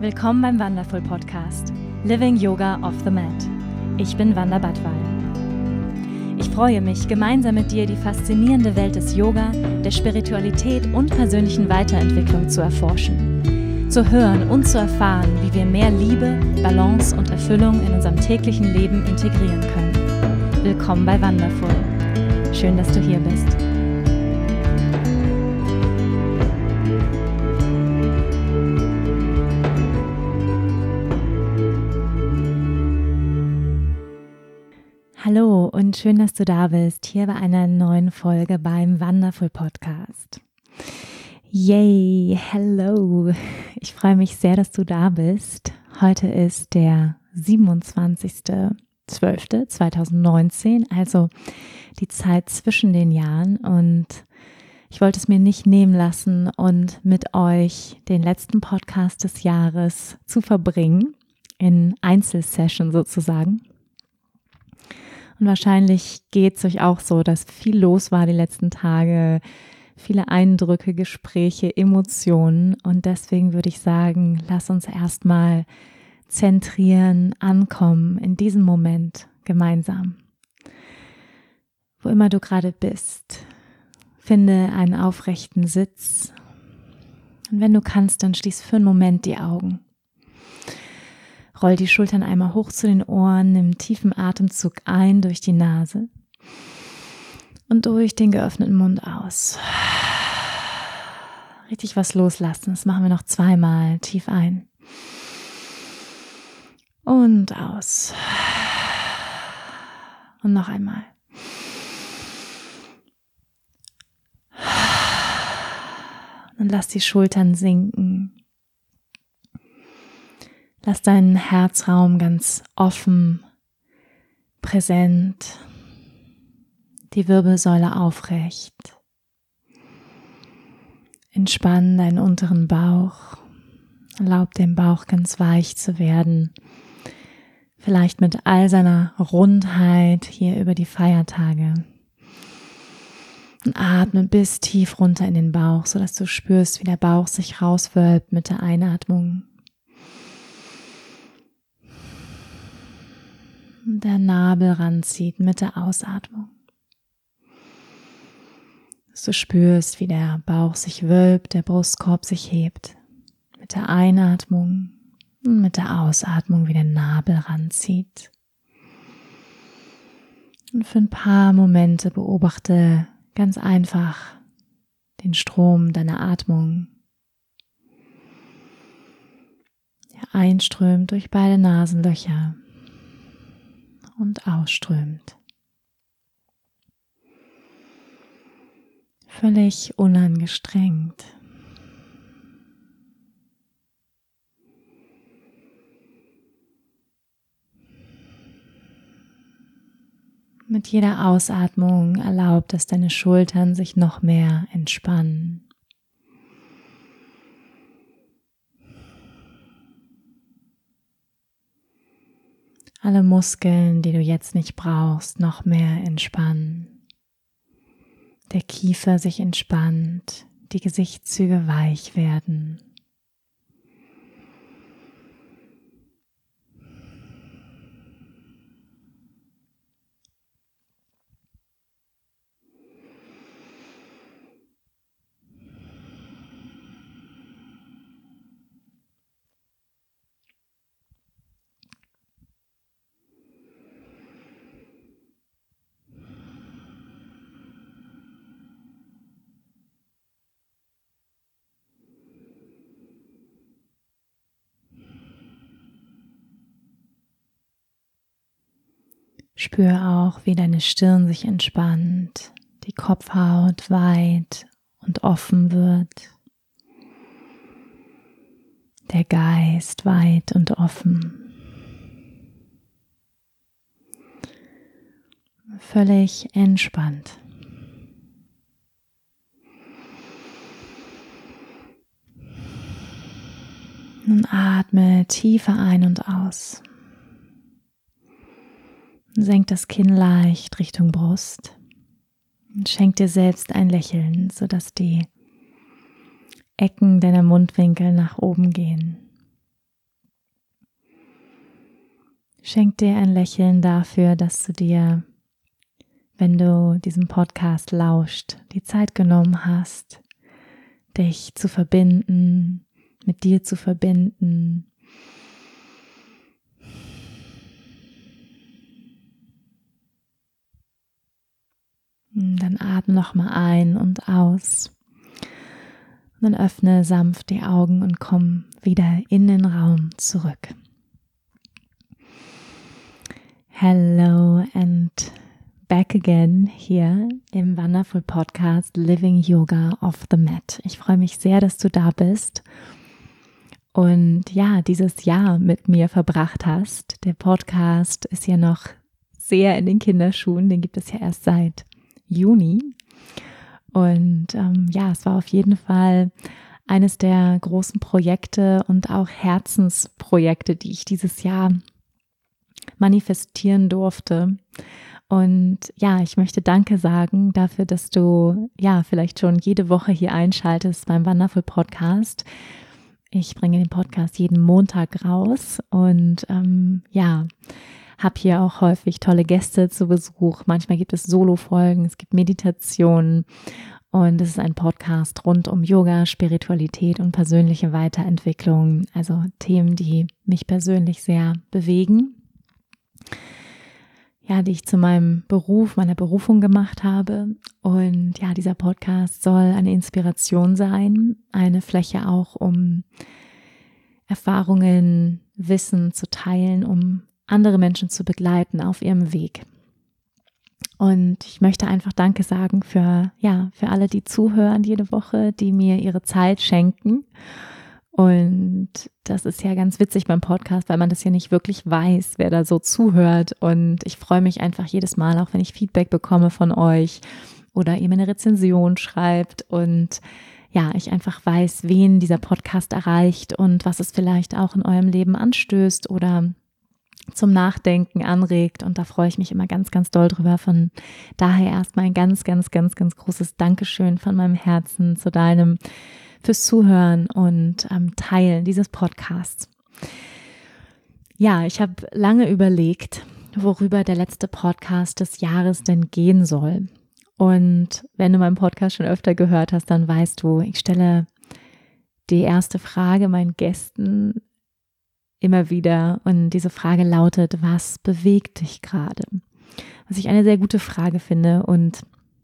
Willkommen beim Wonderful Podcast Living Yoga off the Mat. Ich bin Wanda Badwal. Ich freue mich, gemeinsam mit dir die faszinierende Welt des Yoga, der Spiritualität und persönlichen Weiterentwicklung zu erforschen, zu hören und zu erfahren, wie wir mehr Liebe, Balance und Erfüllung in unserem täglichen Leben integrieren können. Willkommen bei Wonderful. Schön, dass du hier bist. Hallo und schön, dass du da bist, hier bei einer neuen Folge beim Wonderful Podcast. Yay, hello! Ich freue mich sehr, dass du da bist. Heute ist der 27.12.2019, also die Zeit zwischen den Jahren, und ich wollte es mir nicht nehmen lassen und mit euch den letzten Podcast des Jahres zu verbringen, in Einzelsession sozusagen. Und wahrscheinlich geht es euch auch so, dass viel los war die letzten Tage, viele Eindrücke, Gespräche, Emotionen. Und deswegen würde ich sagen, lass uns erstmal zentrieren, ankommen in diesem Moment gemeinsam. Wo immer du gerade bist, finde einen aufrechten Sitz. Und wenn du kannst, dann schließ für einen Moment die Augen. Roll die Schultern einmal hoch zu den Ohren, nimm einen tiefen Atemzug ein durch die Nase und durch den geöffneten Mund aus. Richtig was loslassen, das machen wir noch zweimal. Tief ein und aus. Und noch einmal. Und lass die Schultern sinken. Lass deinen Herzraum ganz offen, präsent, die Wirbelsäule aufrecht. Entspann deinen unteren Bauch, erlaub dem Bauch ganz weich zu werden, vielleicht mit all seiner Rundheit hier über die Feiertage. Und atme bis tief runter in den Bauch, sodass du spürst, wie der Bauch sich rauswölbt mit der Einatmung. Der Nabel ranzieht mit der Ausatmung. Dass du spürst, wie der Bauch sich wölbt, der Brustkorb sich hebt. Mit der Einatmung und mit der Ausatmung, wie der Nabel ranzieht. Und für ein paar Momente beobachte ganz einfach den Strom deiner Atmung. Der einströmt durch beide Nasenlöcher und ausströmt. Völlig unangestrengt. Mit jeder Ausatmung erlaubt, dass deine Schultern sich noch mehr entspannen. Alle Muskeln, die du jetzt nicht brauchst, noch mehr entspannen. Der Kiefer sich entspannt, die Gesichtszüge weich werden. Spür auch, wie deine Stirn sich entspannt, die Kopfhaut weit und offen wird, der Geist weit und offen. Völlig entspannt. Nun atme tiefer ein und aus. Senk das Kinn leicht Richtung Brust und schenk dir selbst ein Lächeln, sodass die Ecken deiner Mundwinkel nach oben gehen. Schenk dir ein Lächeln dafür, dass du dir, wenn du diesem Podcast lauscht, die Zeit genommen hast, dich zu verbinden, mit dir zu verbinden. Dann atme nochmal ein und aus. Und dann öffne sanft die Augen und komm wieder in den Raum zurück. Hello and back again hier im Wonderful Podcast Living Yoga off the Mat. Ich freue mich sehr, dass du da bist und ja, dieses Jahr mit mir verbracht hast. Der Podcast ist ja noch sehr in den Kinderschuhen, den gibt es ja erst seit Juni. Und es war auf jeden Fall eines der großen Projekte und auch Herzensprojekte, die ich dieses Jahr manifestieren durfte. Und ja, ich möchte Danke sagen dafür, dass du vielleicht schon jede Woche hier einschaltest beim Wonderful Podcast. Ich bringe den Podcast jeden Montag raus und habe hier auch häufig tolle Gäste zu Besuch. Manchmal gibt es Solo-Folgen, es gibt Meditationen und es ist ein Podcast rund um Yoga, Spiritualität und persönliche Weiterentwicklung. Also Themen, die mich persönlich sehr bewegen. Ja, die ich zu meinem Beruf, meiner Berufung gemacht habe. Und ja, dieser Podcast soll eine Inspiration sein, eine Fläche auch, um Erfahrungen, Wissen zu teilen, um andere Menschen zu begleiten auf ihrem Weg. Und ich möchte einfach Danke sagen für alle, die zuhören jede Woche, die mir ihre Zeit schenken. Und das ist ja ganz witzig beim Podcast, weil man das ja nicht wirklich weiß, wer da so zuhört. Und ich freue mich einfach jedes Mal, auch wenn ich Feedback bekomme von euch oder ihr mir eine Rezension schreibt und ja, ich einfach weiß, wen dieser Podcast erreicht und was es vielleicht auch in eurem Leben anstößt oder zum Nachdenken anregt. Und da freue ich mich immer ganz, ganz doll drüber. Von daher erstmal ein ganz, ganz, ganz, ganz großes Dankeschön von meinem Herzen zu deinem fürs Zuhören und Teilen dieses Podcasts. Ja, ich habe lange überlegt, worüber der letzte Podcast des Jahres denn gehen soll. Und wenn du meinen Podcast schon öfter gehört hast, dann weißt du, ich stelle die erste Frage meinen Gästen immer wieder. Und diese Frage lautet: Was bewegt dich gerade? Was ich eine sehr gute Frage finde. Und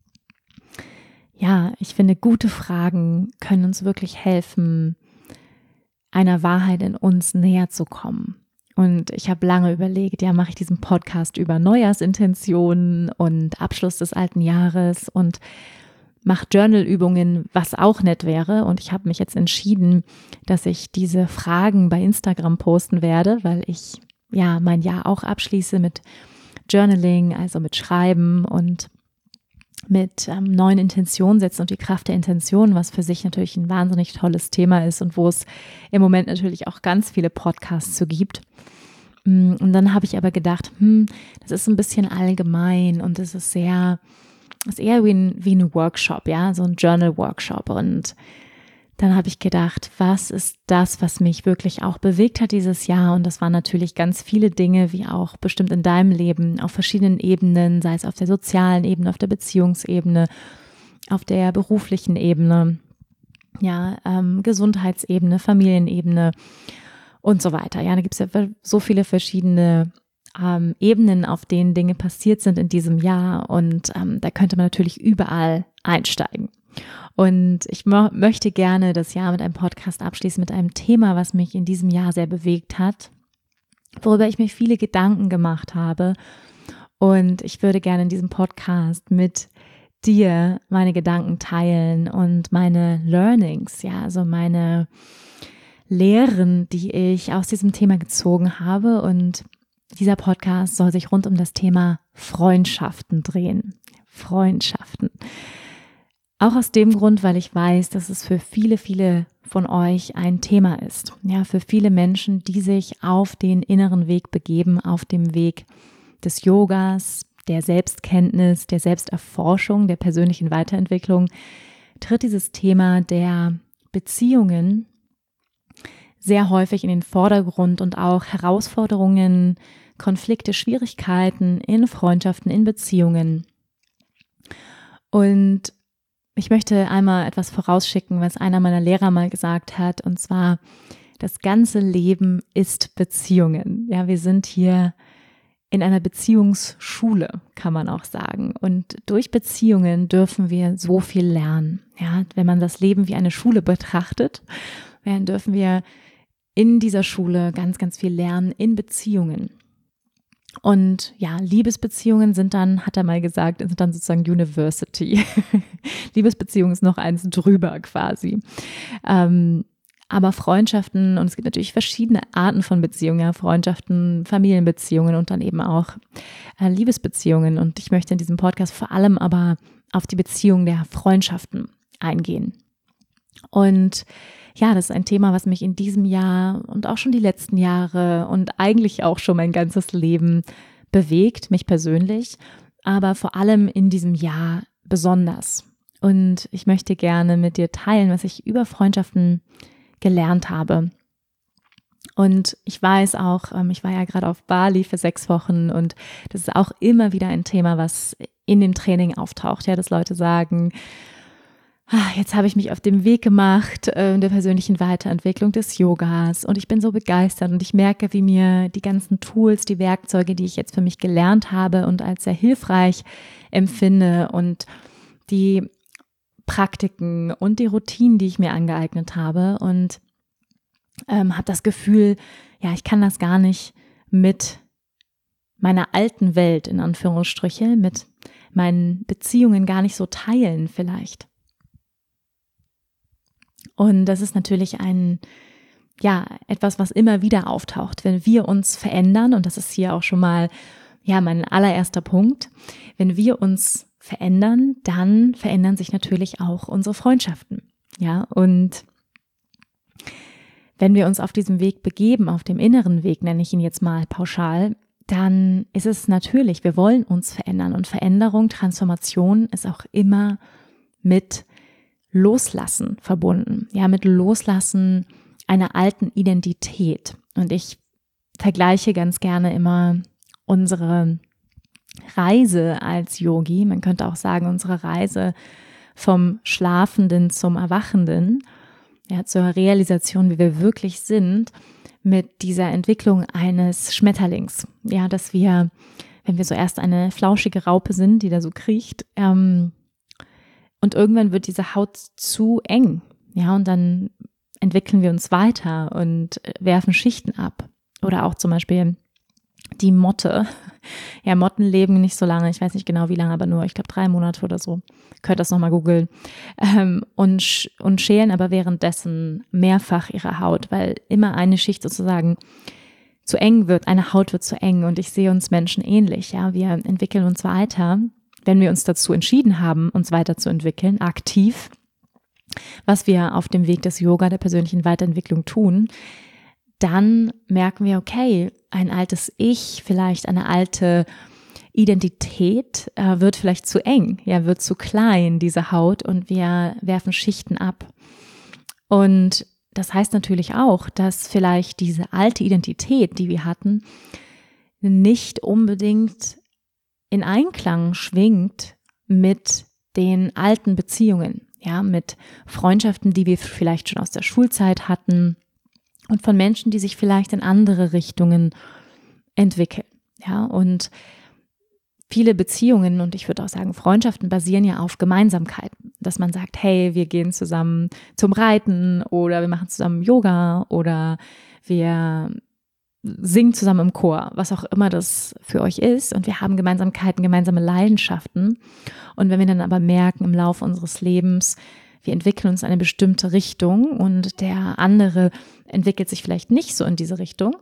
ja, ich finde, gute Fragen können uns wirklich helfen, einer Wahrheit in uns näher zu kommen. Und ich habe lange überlegt, mache ich diesen Podcast über Neujahrsintentionen und Abschluss des alten Jahres und mache Journal-Übungen, was auch nett wäre. Und ich habe mich jetzt entschieden, dass ich diese Fragen bei Instagram posten werde, weil ich mein Jahr auch abschließe mit Journaling, also mit Schreiben und mit neuen Intentionen setzen und die Kraft der Intention, was für sich natürlich ein wahnsinnig tolles Thema ist und wo es im Moment natürlich auch ganz viele Podcasts zu gibt. Und dann habe ich aber gedacht, das ist ein bisschen allgemein und es ist eher wie ein Workshop, so ein Journal-Workshop. Und dann habe ich gedacht, was ist das, was mich wirklich auch bewegt hat dieses Jahr? Und das waren natürlich ganz viele Dinge, wie auch bestimmt in deinem Leben, auf verschiedenen Ebenen, sei es auf der sozialen Ebene, auf der Beziehungsebene, auf der beruflichen Ebene, Gesundheitsebene, Familienebene und so weiter. Ja, da gibt es ja so viele verschiedene Ebenen, auf denen Dinge passiert sind in diesem Jahr. Und da könnte man natürlich überall einsteigen. Und ich möchte gerne das Jahr mit einem Podcast abschließen, mit einem Thema, was mich in diesem Jahr sehr bewegt hat, worüber ich mir viele Gedanken gemacht habe. Und ich würde gerne in diesem Podcast mit dir meine Gedanken teilen und meine Learnings, also meine Lehren, die ich aus diesem Thema gezogen habe. Und dieser Podcast soll sich rund um das Thema Freundschaften drehen. Freundschaften. Auch aus dem Grund, weil ich weiß, dass es für viele, viele von euch ein Thema ist. Ja, für viele Menschen, die sich auf den inneren Weg begeben, auf dem Weg des Yogas, der Selbstkenntnis, der Selbsterforschung, der persönlichen Weiterentwicklung, tritt dieses Thema der Beziehungen sehr häufig in den Vordergrund und auch Herausforderungen Konflikte, Schwierigkeiten in Freundschaften, in Beziehungen. Und ich möchte einmal etwas vorausschicken, was einer meiner Lehrer mal gesagt hat, und zwar: Das ganze Leben ist Beziehungen. Ja, wir sind hier in einer Beziehungsschule, kann man auch sagen. Und durch Beziehungen dürfen wir so viel lernen. Ja, wenn man das Leben wie eine Schule betrachtet, dann dürfen wir in dieser Schule ganz, ganz viel lernen in Beziehungen. Und ja, Liebesbeziehungen sind dann, hat er mal gesagt, sind dann sozusagen University. Liebesbeziehung ist noch eins drüber quasi. Aber Freundschaften, und es gibt natürlich verschiedene Arten von Beziehungen, ja, Freundschaften, Familienbeziehungen und dann eben auch Liebesbeziehungen. Und ich möchte in diesem Podcast vor allem aber auf die Beziehung der Freundschaften eingehen. Und ja, das ist ein Thema, was mich in diesem Jahr und auch schon die letzten Jahre und eigentlich auch schon mein ganzes Leben bewegt, mich persönlich, aber vor allem in diesem Jahr besonders. Und ich möchte gerne mit dir teilen, was ich über Freundschaften gelernt habe. Und ich weiß auch, ich war ja gerade auf Bali für 6 Wochen und das ist auch immer wieder ein Thema, was in dem Training auftaucht, ja, dass Leute sagen: Jetzt habe ich mich auf den Weg gemacht in der persönlichen Weiterentwicklung des Yogas und ich bin so begeistert und ich merke, wie mir die ganzen Tools, die Werkzeuge, die ich jetzt für mich gelernt habe und als sehr hilfreich empfinde und die Praktiken und die Routinen, die ich mir angeeignet habe, und habe das Gefühl, ja, ich kann das gar nicht mit meiner alten Welt, in Anführungsstriche, mit meinen Beziehungen gar nicht so teilen vielleicht. Und das ist natürlich etwas, was immer wieder auftaucht, wenn wir uns verändern. Und das ist hier auch schon mal, ja, mein allererster Punkt. Wenn wir uns verändern, dann verändern sich natürlich auch unsere Freundschaften. Ja, und wenn wir uns auf diesem Weg begeben, auf dem inneren Weg, nenne ich ihn jetzt mal pauschal, dann ist es natürlich, wir wollen uns verändern. Und Veränderung, Transformation ist auch immer mit Loslassen verbunden, ja, mit Loslassen einer alten Identität. Und ich vergleiche ganz gerne immer unsere Reise als Yogi, man könnte auch sagen, unsere Reise vom Schlafenden zum Erwachenden, ja, zur Realisation, wie wir wirklich sind, mit dieser Entwicklung eines Schmetterlings. Ja, dass wir, wenn wir so erst eine flauschige Raupe sind, die da so kriecht, und irgendwann wird diese Haut zu eng, ja, und dann entwickeln wir uns weiter und werfen Schichten ab. Oder auch zum Beispiel die Motte. Ja, Motten leben nicht so lange, ich weiß nicht genau wie lange, aber nur, ich glaube 3 Monate oder so. Könnt das nochmal googeln. Und schälen aber währenddessen mehrfach ihre Haut, weil immer eine Schicht sozusagen zu eng wird, eine Haut wird zu eng, und ich sehe uns Menschen ähnlich, ja, wir entwickeln uns weiter, wenn wir uns dazu entschieden haben, uns weiterzuentwickeln, aktiv, was wir auf dem Weg des Yoga, der persönlichen Weiterentwicklung tun, dann merken wir, okay, ein altes Ich, vielleicht eine alte Identität wird vielleicht zu eng, ja, wird zu klein, diese Haut, und wir werfen Schichten ab. Und das heißt natürlich auch, dass vielleicht diese alte Identität, die wir hatten, nicht unbedingt in Einklang schwingt mit den alten Beziehungen, ja, mit Freundschaften, die wir vielleicht schon aus der Schulzeit hatten und von Menschen, die sich vielleicht in andere Richtungen entwickeln, ja, und viele Beziehungen, und ich würde auch sagen Freundschaften, basieren ja auf Gemeinsamkeiten, dass man sagt, hey, wir gehen zusammen zum Reiten oder wir machen zusammen Yoga oder wir singen zusammen im Chor, was auch immer das für euch ist, und wir haben Gemeinsamkeiten, gemeinsame Leidenschaften, und wenn wir dann aber merken im Laufe unseres Lebens, wir entwickeln uns in eine bestimmte Richtung und der andere entwickelt sich vielleicht nicht so in diese Richtung,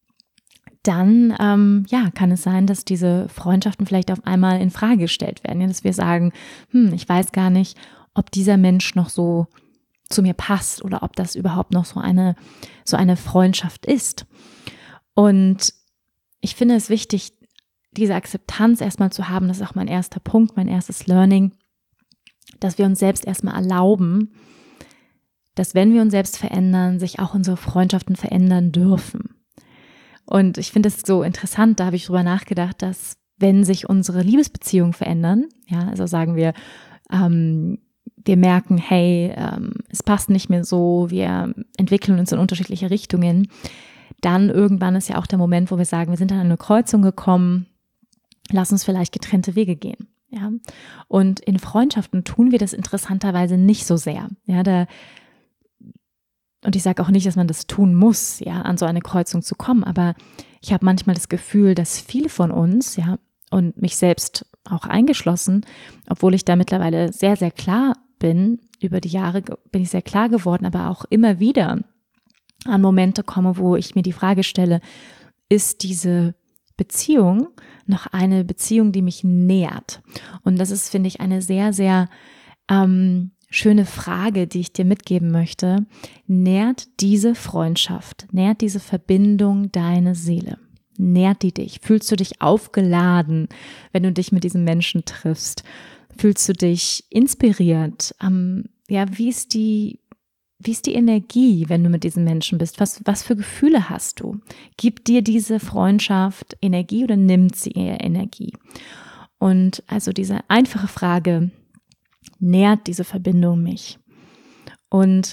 dann kann es sein, dass diese Freundschaften vielleicht auf einmal in Frage gestellt werden, ja, dass wir sagen, ich weiß gar nicht, ob dieser Mensch noch so zu mir passt oder ob das überhaupt noch so eine Freundschaft ist. Und ich finde es wichtig, diese Akzeptanz erstmal zu haben, das ist auch mein erster Punkt, mein erstes Learning, dass wir uns selbst erstmal erlauben, dass wenn wir uns selbst verändern, sich auch unsere Freundschaften verändern dürfen. Und ich finde es so interessant, da habe ich drüber nachgedacht, dass wenn sich unsere Liebesbeziehungen verändern, ja, also sagen wir, wir merken, hey, es passt nicht mehr so, wir entwickeln uns in unterschiedliche Richtungen, dann irgendwann ist ja auch der Moment, wo wir sagen, wir sind an eine Kreuzung gekommen, lass uns vielleicht getrennte Wege gehen. Ja, und in Freundschaften tun wir das interessanterweise nicht so sehr. Ja, und ich sage auch nicht, dass man das tun muss, ja, an so eine Kreuzung zu kommen, aber ich habe manchmal das Gefühl, dass viele von uns, ja, und mich selbst auch eingeschlossen, obwohl ich da mittlerweile sehr, sehr klar bin, über die Jahre bin ich sehr klar geworden, aber auch immer wieder an Momente komme, wo ich mir die Frage stelle, ist diese Beziehung noch eine Beziehung, die mich nährt? Und das ist, finde ich, eine sehr, sehr schöne Frage, die ich dir mitgeben möchte. Nährt diese Freundschaft, nährt diese Verbindung deine Seele? Nährt die dich? Fühlst du dich aufgeladen, wenn du dich mit diesem Menschen triffst? Fühlst du dich inspiriert? Ja, wie ist die Energie, wenn du mit diesen Menschen bist? Was für Gefühle hast du? Gibt dir diese Freundschaft Energie oder nimmt sie eher Energie? Und also diese einfache Frage, nährt diese Verbindung mich? Und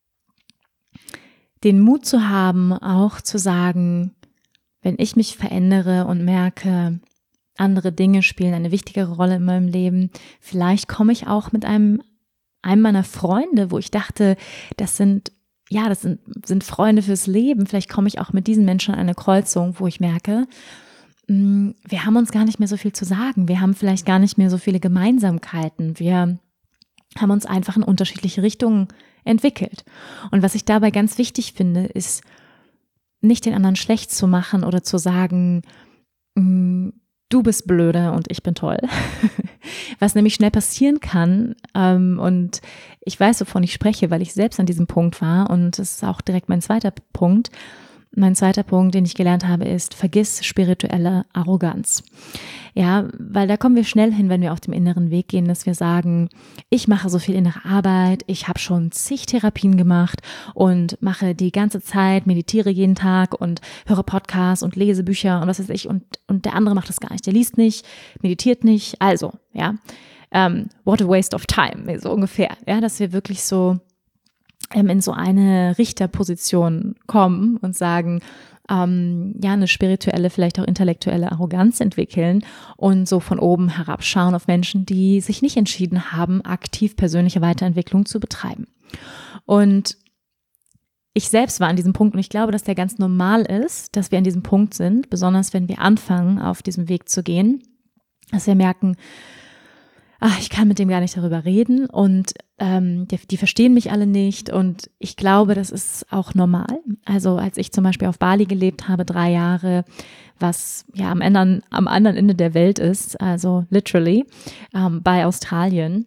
den Mut zu haben, auch zu sagen, wenn ich mich verändere und merke, andere Dinge spielen eine wichtigere Rolle in meinem Leben, vielleicht komme ich auch mit einem meiner Freunde, wo ich dachte, das sind Freunde fürs Leben. Vielleicht komme ich auch mit diesen Menschen an eine Kreuzung, wo ich merke, wir haben uns gar nicht mehr so viel zu sagen. Wir haben vielleicht gar nicht mehr so viele Gemeinsamkeiten. Wir haben uns einfach in unterschiedliche Richtungen entwickelt. Und was ich dabei ganz wichtig finde, ist, nicht den anderen schlecht zu machen oder zu sagen, du bist blöde und ich bin toll. Was nämlich schnell passieren kann, und ich weiß, wovon ich spreche, weil ich selbst an diesem Punkt war, und das ist auch direkt mein zweiter Punkt. Mein zweiter Punkt, den ich gelernt habe, ist, vergiss spirituelle Arroganz. Ja, weil da kommen wir schnell hin, wenn wir auf dem inneren Weg gehen, dass wir sagen, ich mache so viel innere Arbeit, ich habe schon zig Therapien gemacht und mache die ganze Zeit, meditiere jeden Tag und höre Podcasts und lese Bücher und was weiß ich, und der andere macht das gar nicht, der liest nicht, meditiert nicht, also, ja, what a waste of time, so ungefähr, ja, dass wir wirklich so in so eine Richterposition kommen und sagen, eine spirituelle, vielleicht auch intellektuelle Arroganz entwickeln und so von oben herabschauen auf Menschen, die sich nicht entschieden haben, aktiv persönliche Weiterentwicklung zu betreiben. Und ich selbst war an diesem Punkt und ich glaube, dass der ganz normal ist, dass wir an diesem Punkt sind, besonders wenn wir anfangen, auf diesem Weg zu gehen, dass wir merken, ich kann mit dem gar nicht darüber reden und die verstehen mich alle nicht, und ich glaube, das ist auch normal. Also als ich zum Beispiel auf Bali gelebt habe, 3 Jahre, was ja am anderen Ende der Welt ist, also literally, bei Australien,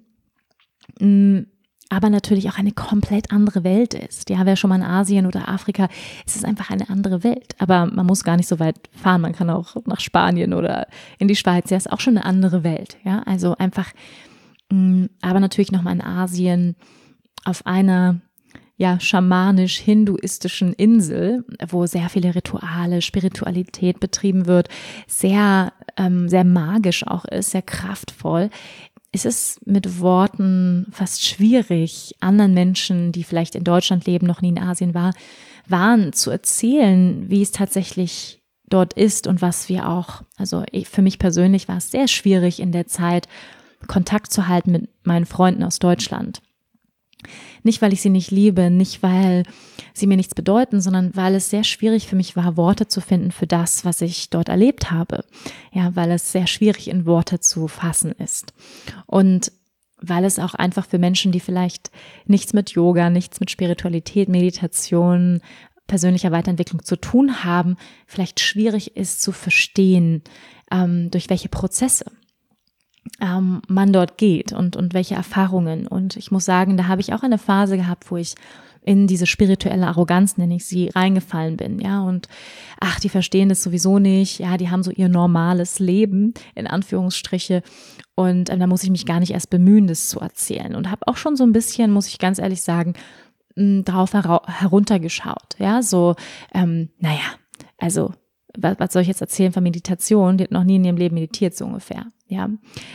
aber natürlich auch eine komplett andere Welt ist. Ja, wer schon mal in Asien oder Afrika, es ist einfach eine andere Welt. Aber man muss gar nicht so weit fahren. Man kann auch nach Spanien oder in die Schweiz. Ja, ist auch schon eine andere Welt. Ja, also einfach, aber natürlich nochmal in Asien auf einer schamanisch-hinduistischen Insel, wo sehr viele Rituale, Spiritualität betrieben wird, sehr, sehr magisch auch ist, sehr kraftvoll. Es ist mit Worten fast schwierig, anderen Menschen, die vielleicht in Deutschland leben, noch nie in Asien waren, zu erzählen, wie es tatsächlich dort ist und was wir auch, also für mich persönlich war es sehr schwierig in der Zeit, Kontakt zu halten mit meinen Freunden aus Deutschland. Nicht, weil ich sie nicht liebe, nicht, weil sie mir nichts bedeuten, sondern weil es sehr schwierig für mich war, Worte zu finden für das, was ich dort erlebt habe. Ja, weil es sehr schwierig in Worte zu fassen ist. Und weil es auch einfach für Menschen, die vielleicht nichts mit Yoga, nichts mit Spiritualität, Meditation, persönlicher Weiterentwicklung zu tun haben, vielleicht schwierig ist zu verstehen, durch welche Prozesse man dort geht und welche Erfahrungen. Und ich muss sagen, da habe ich auch eine Phase gehabt, wo ich in diese spirituelle Arroganz, nenne ich sie, reingefallen bin, ja, und die verstehen das sowieso nicht, ja, die haben so ihr normales Leben, in Anführungsstriche, und da muss ich mich gar nicht erst bemühen, das zu erzählen, und habe auch schon so ein bisschen, muss ich ganz ehrlich sagen, darauf heruntergeschaut, ja, so, also was soll ich jetzt erzählen von Meditation? Die hat noch nie in ihrem Leben meditiert, so ungefähr, ja.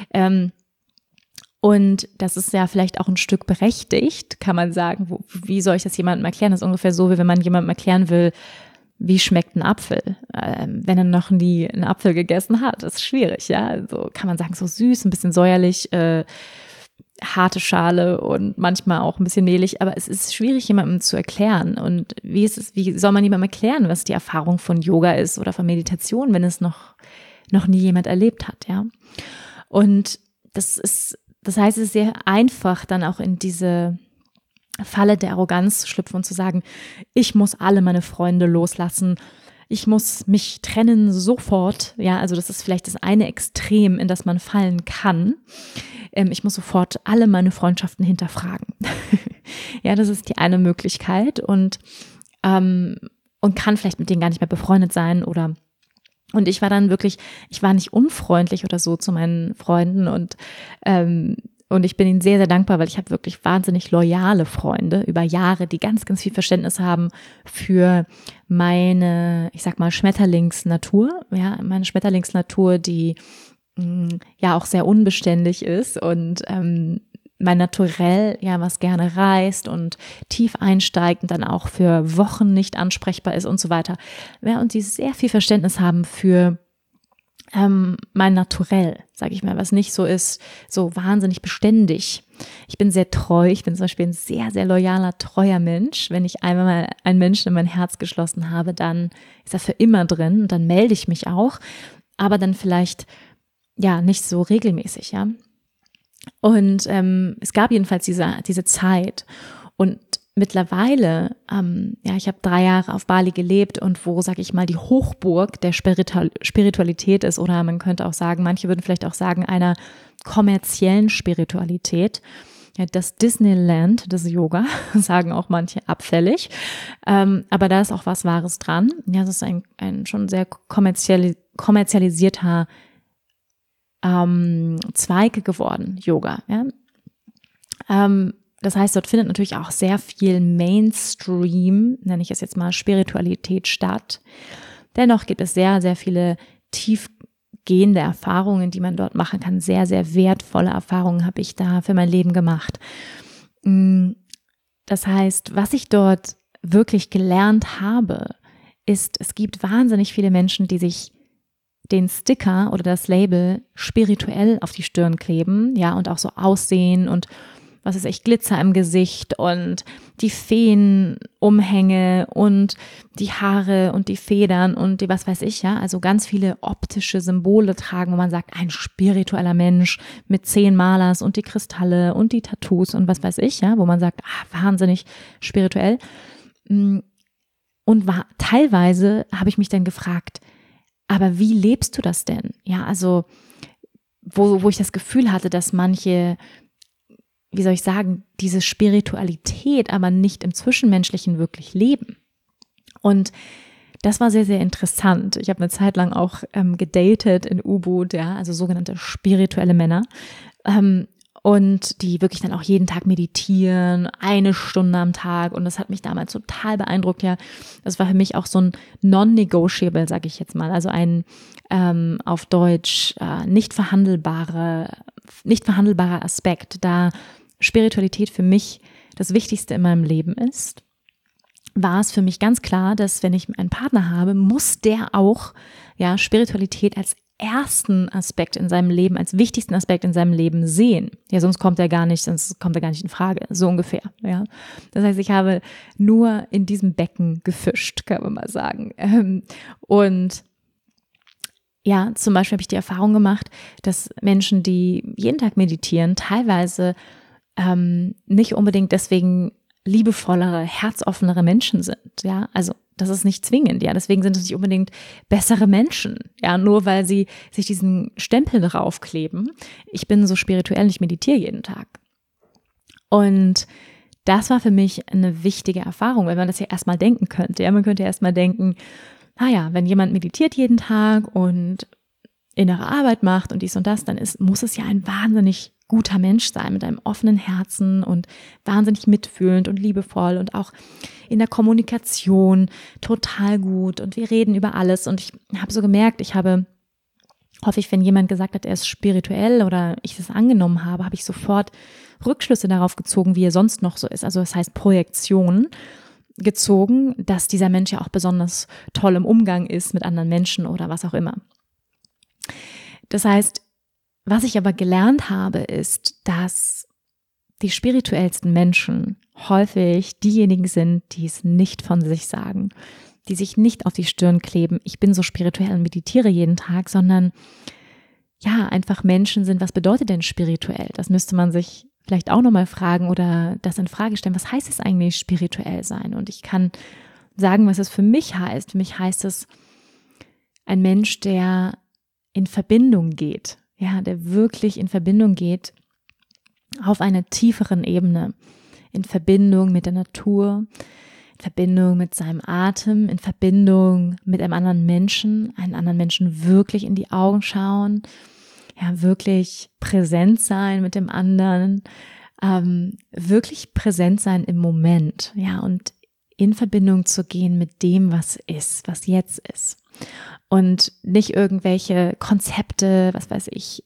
Und das ist ja vielleicht auch ein Stück berechtigt, kann man sagen. Wie soll ich das jemandem erklären? Das ist ungefähr so, wie wenn man jemandem erklären will, wie schmeckt ein Apfel, wenn er noch nie einen Apfel gegessen hat. Das ist schwierig, ja. Also kann man sagen, so süß, ein bisschen säuerlich, harte Schale und manchmal auch ein bisschen mehlig. Aber es ist schwierig, jemandem zu erklären. Und wie soll man jemandem erklären, was die Erfahrung von Yoga ist oder von Meditation, wenn es noch nie jemand erlebt hat, ja. Und das heißt, es ist sehr einfach, dann auch in diese Falle der Arroganz zu schlüpfen und zu sagen, ich muss alle meine Freunde loslassen, ich muss mich trennen sofort. Ja, also das ist vielleicht das eine Extrem, in das man fallen kann. Ich muss sofort alle meine Freundschaften hinterfragen. Ja, das ist die eine Möglichkeit und kann vielleicht mit denen gar nicht mehr befreundet sein und ich war dann wirklich, ich war nicht unfreundlich oder so zu meinen Freunden und ich bin ihnen sehr, sehr dankbar, weil ich habe wirklich wahnsinnig loyale Freunde über Jahre, die ganz, ganz viel Verständnis haben für meine, ich sag mal, Schmetterlingsnatur, ja, meine Schmetterlingsnatur, die ja auch sehr unbeständig ist und mein Naturell, ja, was gerne reist und tief einsteigt und dann auch für Wochen nicht ansprechbar ist und so weiter. Ja, und die sehr viel Verständnis haben für mein Naturell, sage ich mal, was nicht so ist, so wahnsinnig beständig. Ich bin sehr treu, ich bin zum Beispiel ein sehr, sehr loyaler, treuer Mensch. Wenn ich einmal mal einen Menschen in mein Herz geschlossen habe, dann ist er für immer drin und dann melde ich mich auch, aber dann vielleicht, ja, nicht so regelmäßig, ja. Und es gab jedenfalls diese Zeit und mittlerweile, ich habe 3 Jahre auf Bali gelebt und wo, sag ich mal, die Hochburg der Spiritualität ist oder man könnte auch sagen, manche würden vielleicht auch sagen, einer kommerziellen Spiritualität. Ja, das Disneyland des Yoga, sagen auch manche abfällig, aber da ist auch was Wahres dran. Ja, das ist ein schon sehr kommerzialisierter Zweig geworden, Yoga. Ja. Das heißt, dort findet natürlich auch sehr viel Mainstream, nenne ich es jetzt mal, Spiritualität statt. Dennoch gibt es sehr, sehr viele tiefgehende Erfahrungen, die man dort machen kann. Sehr, sehr wertvolle Erfahrungen habe ich da für mein Leben gemacht. Das heißt, was ich dort wirklich gelernt habe, ist, es gibt wahnsinnig viele Menschen, die sich den Sticker oder das Label spirituell auf die Stirn kleben, ja, und auch so aussehen und was ist echt Glitzer im Gesicht und die Feenumhänge und die Haare und die Federn und die was weiß ich, ja, also ganz viele optische Symbole tragen, wo man sagt, ein spiritueller Mensch mit 10 Malers und die Kristalle und die Tattoos und was weiß ich, ja, wo man sagt, wahnsinnig spirituell. Und teilweise habe ich mich dann gefragt, aber wie lebst du das denn? Ja, also wo ich das Gefühl hatte, dass manche, wie soll ich sagen, diese Spiritualität aber nicht im Zwischenmenschlichen wirklich leben. Und das war sehr, sehr interessant. Ich habe eine Zeit lang auch gedatet in U-Boot, ja, also sogenannte spirituelle Männer. Und die wirklich dann auch jeden Tag meditieren, 1 Stunde am Tag. Und das hat mich damals total beeindruckt. Ja, das war für mich auch so ein non-negotiable, sage ich jetzt mal. Also ein auf Deutsch nicht verhandelbarer Aspekt, da Spiritualität für mich das Wichtigste in meinem Leben ist, war es für mich ganz klar, dass wenn ich einen Partner habe, muss der auch ja Spiritualität als ersten Aspekt in seinem Leben, als wichtigsten Aspekt in seinem Leben sehen. Ja, sonst kommt er gar nicht in Frage, so ungefähr. Ja, das heißt, ich habe nur in diesem Becken gefischt, kann man mal sagen. Und ja, zum Beispiel habe ich die Erfahrung gemacht, dass Menschen, die jeden Tag meditieren, teilweise nicht unbedingt deswegen liebevollere, herzoffenere Menschen sind. Ja, also das ist nicht zwingend. Ja, deswegen sind es nicht unbedingt bessere Menschen. Ja, nur weil sie sich diesen Stempel draufkleben. Ich bin so spirituell, ich meditiere jeden Tag. Und das war für mich eine wichtige Erfahrung, weil man das ja erstmal denken könnte. Ja, man könnte ja erstmal denken, naja, wenn jemand meditiert jeden Tag und innere Arbeit macht und dies und das, dann muss es ja ein wahnsinnig guter Mensch sein mit einem offenen Herzen und wahnsinnig mitfühlend und liebevoll und auch in der Kommunikation total gut und wir reden über alles und ich habe so gemerkt, häufig, wenn jemand gesagt hat, er ist spirituell oder ich das angenommen habe, habe ich sofort Rückschlüsse darauf gezogen, wie er sonst noch so ist. Also das heißt Projektion gezogen, dass dieser Mensch ja auch besonders toll im Umgang ist mit anderen Menschen oder was auch immer. Das heißt, was ich aber gelernt habe, ist, dass die spirituellsten Menschen häufig diejenigen sind, die es nicht von sich sagen, die sich nicht auf die Stirn kleben, ich bin so spirituell und meditiere jeden Tag, sondern ja, einfach Menschen sind, was bedeutet denn spirituell? Das müsste man sich vielleicht auch nochmal fragen oder das in Frage stellen, was heißt es eigentlich spirituell sein? Und ich kann sagen, was es für mich heißt. Für mich heißt es ein Mensch, der in Verbindung geht, ja, der wirklich in Verbindung geht auf einer tieferen Ebene, in Verbindung mit der Natur, in Verbindung mit seinem Atem, in Verbindung mit einem anderen Menschen wirklich in die Augen schauen, ja, wirklich präsent sein mit dem anderen, wirklich präsent sein im Moment, ja, und in Verbindung zu gehen mit dem, was ist, was jetzt ist. Und nicht irgendwelche Konzepte, was weiß ich,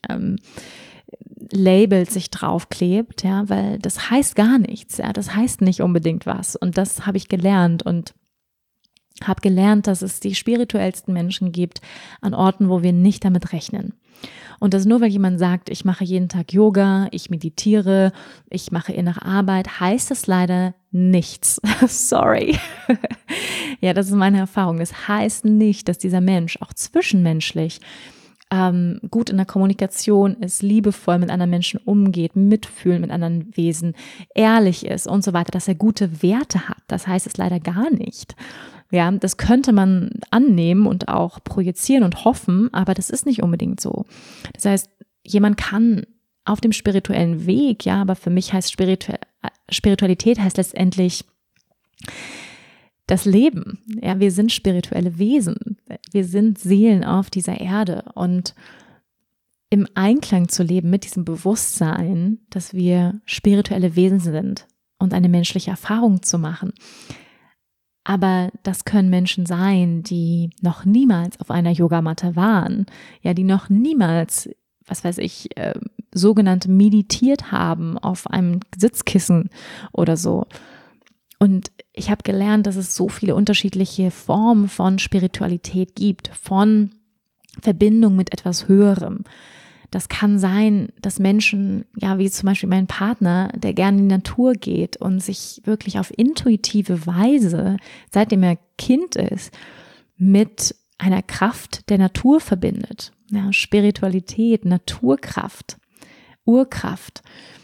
Labels sich draufklebt, ja, weil das heißt gar nichts, ja, das heißt nicht unbedingt was. Und das habe ich gelernt und habe gelernt, dass es die spirituellsten Menschen gibt an Orten, wo wir nicht damit rechnen. Und das nur, weil jemand sagt, ich mache jeden Tag Yoga, ich meditiere, ich mache innere Arbeit, heißt es leider nichts. Sorry. Ja, das ist meine Erfahrung. Das heißt nicht, dass dieser Mensch auch zwischenmenschlich gut in der Kommunikation ist, liebevoll mit anderen Menschen umgeht, mitfühlen mit anderen Wesen, ehrlich ist und so weiter, dass er gute Werte hat. Das heißt es leider gar nicht. Ja, das könnte man annehmen und auch projizieren und hoffen, aber das ist nicht unbedingt so. Das heißt, jemand kann auf dem spirituellen Weg, ja, aber für mich heißt Spiritualität heißt letztendlich das Leben. Ja, wir sind spirituelle Wesen. Wir sind Seelen auf dieser Erde und im Einklang zu leben mit diesem Bewusstsein, dass wir spirituelle Wesen sind und eine menschliche Erfahrung zu machen. Aber das können Menschen sein, die noch niemals auf einer Yogamatte waren, ja, die noch niemals, was weiß ich, sogenannt meditiert haben auf einem Sitzkissen oder so. Und ich habe gelernt, dass es so viele unterschiedliche Formen von Spiritualität gibt, von Verbindung mit etwas Höherem. Das kann sein, dass Menschen, ja, wie zum Beispiel mein Partner, der gerne in die Natur geht und sich wirklich auf intuitive Weise, seitdem er Kind ist, mit einer Kraft der Natur verbindet. Ja, Spiritualität, Naturkraft, Urkraft.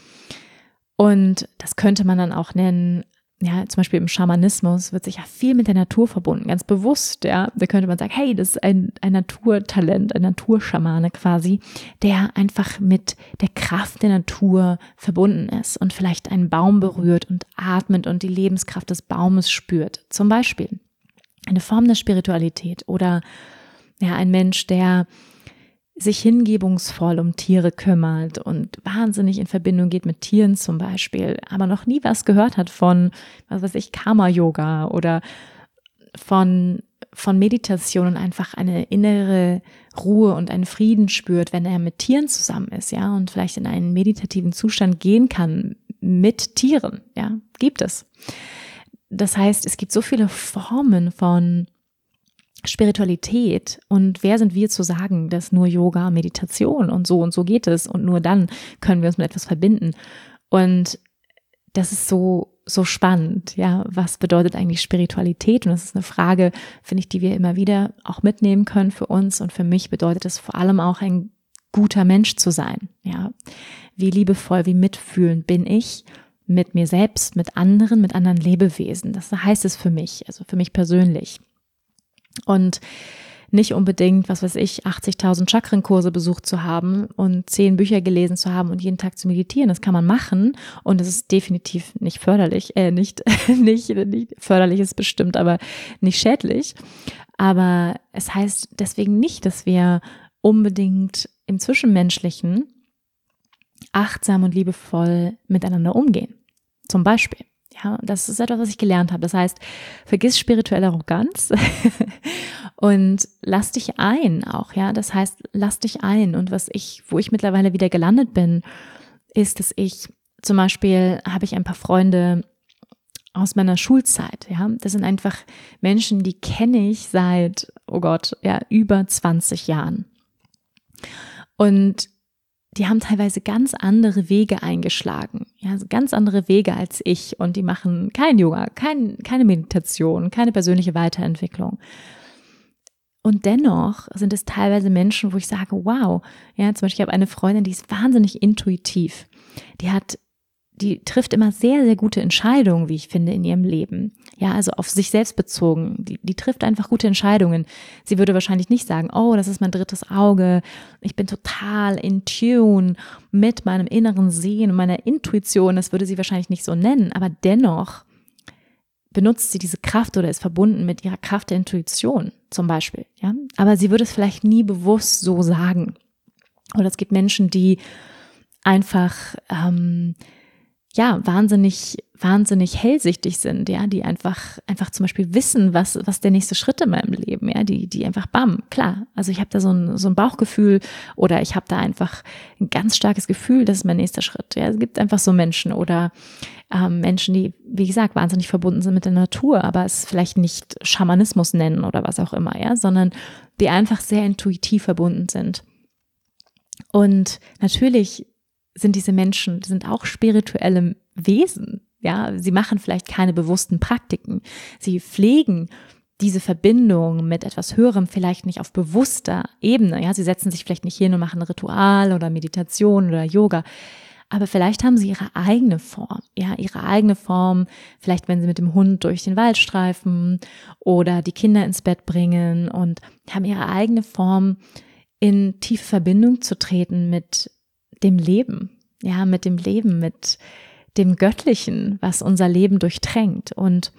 Und das könnte man dann auch nennen, ja, zum Beispiel im Schamanismus wird sich ja viel mit der Natur verbunden, ganz bewusst, ja. Da könnte man sagen, hey, das ist ein Naturtalent, ein Naturschamane quasi, der einfach mit der Kraft der Natur verbunden ist und vielleicht einen Baum berührt und atmet und die Lebenskraft des Baumes spürt. Zum Beispiel eine Form der Spiritualität oder ja, ein Mensch, der sich hingebungsvoll um Tiere kümmert und wahnsinnig in Verbindung geht mit Tieren zum Beispiel, aber noch nie was gehört hat von, was weiß ich, Karma-Yoga oder von Meditation und einfach eine innere Ruhe und einen Frieden spürt, wenn er mit Tieren zusammen ist, ja, und vielleicht in einen meditativen Zustand gehen kann mit Tieren, ja, gibt es. Das heißt, es gibt so viele Formen von Spiritualität und wer sind wir zu sagen, dass nur Yoga, Meditation und so geht es und nur dann können wir uns mit etwas verbinden. Und das ist so spannend, ja, was bedeutet eigentlich Spiritualität? Und das ist eine Frage, finde ich, die wir immer wieder auch mitnehmen können für uns und für mich bedeutet es vor allem auch ein guter Mensch zu sein, ja. Wie liebevoll, wie mitfühlend bin ich mit mir selbst, mit anderen Lebewesen. Das heißt es für mich, also für mich persönlich. Und nicht unbedingt, was weiß ich, 80.000 Chakrenkurse besucht zu haben und 10 Bücher gelesen zu haben und jeden Tag zu meditieren. Das kann man machen und es ist definitiv nicht förderlich, nicht förderlich ist bestimmt, aber nicht schädlich. Aber es heißt deswegen nicht, dass wir unbedingt im Zwischenmenschlichen achtsam und liebevoll miteinander umgehen. Zum Beispiel. Ja, das ist etwas, was ich gelernt habe. Das heißt, vergiss spirituelle Arroganz und lass dich ein auch, ja. Das heißt, lass dich ein. Und wo ich mittlerweile wieder gelandet bin, ist, dass ich zum Beispiel habe ich ein paar Freunde aus meiner Schulzeit, ja. Das sind einfach Menschen, die kenne ich seit, oh Gott, ja, über 20 Jahren. Und die haben teilweise ganz andere Wege eingeschlagen, ja, also ganz andere Wege als ich, und die machen kein Yoga, keine Meditation, keine persönliche Weiterentwicklung. Und dennoch sind es teilweise Menschen, wo ich sage, wow, ja, zum Beispiel ich habe eine Freundin, die ist wahnsinnig intuitiv, die trifft immer sehr, sehr gute Entscheidungen, wie ich finde, in ihrem Leben. Ja, also auf sich selbst bezogen. Die trifft einfach gute Entscheidungen. Sie würde wahrscheinlich nicht sagen, oh, das ist mein drittes Auge. Ich bin total in tune mit meinem inneren Sehen und meiner Intuition. Das würde sie wahrscheinlich nicht so nennen. Aber dennoch benutzt sie diese Kraft oder ist verbunden mit ihrer Kraft der Intuition zum Beispiel. Ja, aber sie würde es vielleicht nie bewusst so sagen. Oder es gibt Menschen, die einfach wahnsinnig hellsichtig sind, ja, die einfach zum Beispiel wissen, was der nächste Schritt in meinem Leben, ja, die einfach klar, also ich habe da so ein Bauchgefühl oder ich habe da einfach ein ganz starkes Gefühl, das ist mein nächster Schritt, ja, es gibt einfach so Menschen oder Menschen, die, wie gesagt, wahnsinnig verbunden sind mit der Natur, aber es vielleicht nicht Schamanismus nennen oder was auch immer, ja, sondern die einfach sehr intuitiv verbunden sind. Und natürlich sind diese Menschen, sind auch spirituelle Wesen, ja, sie machen vielleicht keine bewussten Praktiken, sie pflegen diese Verbindung mit etwas Höherem vielleicht nicht auf bewusster Ebene, ja, sie setzen sich vielleicht nicht hin und machen ein Ritual oder Meditation oder Yoga, aber vielleicht haben sie ihre eigene Form, vielleicht wenn sie mit dem Hund durch den Wald streifen oder die Kinder ins Bett bringen und haben ihre eigene Form, in tiefe Verbindung zu treten mit dem Leben, ja, mit dem Leben, mit dem Göttlichen, was unser Leben durchdrängt. Und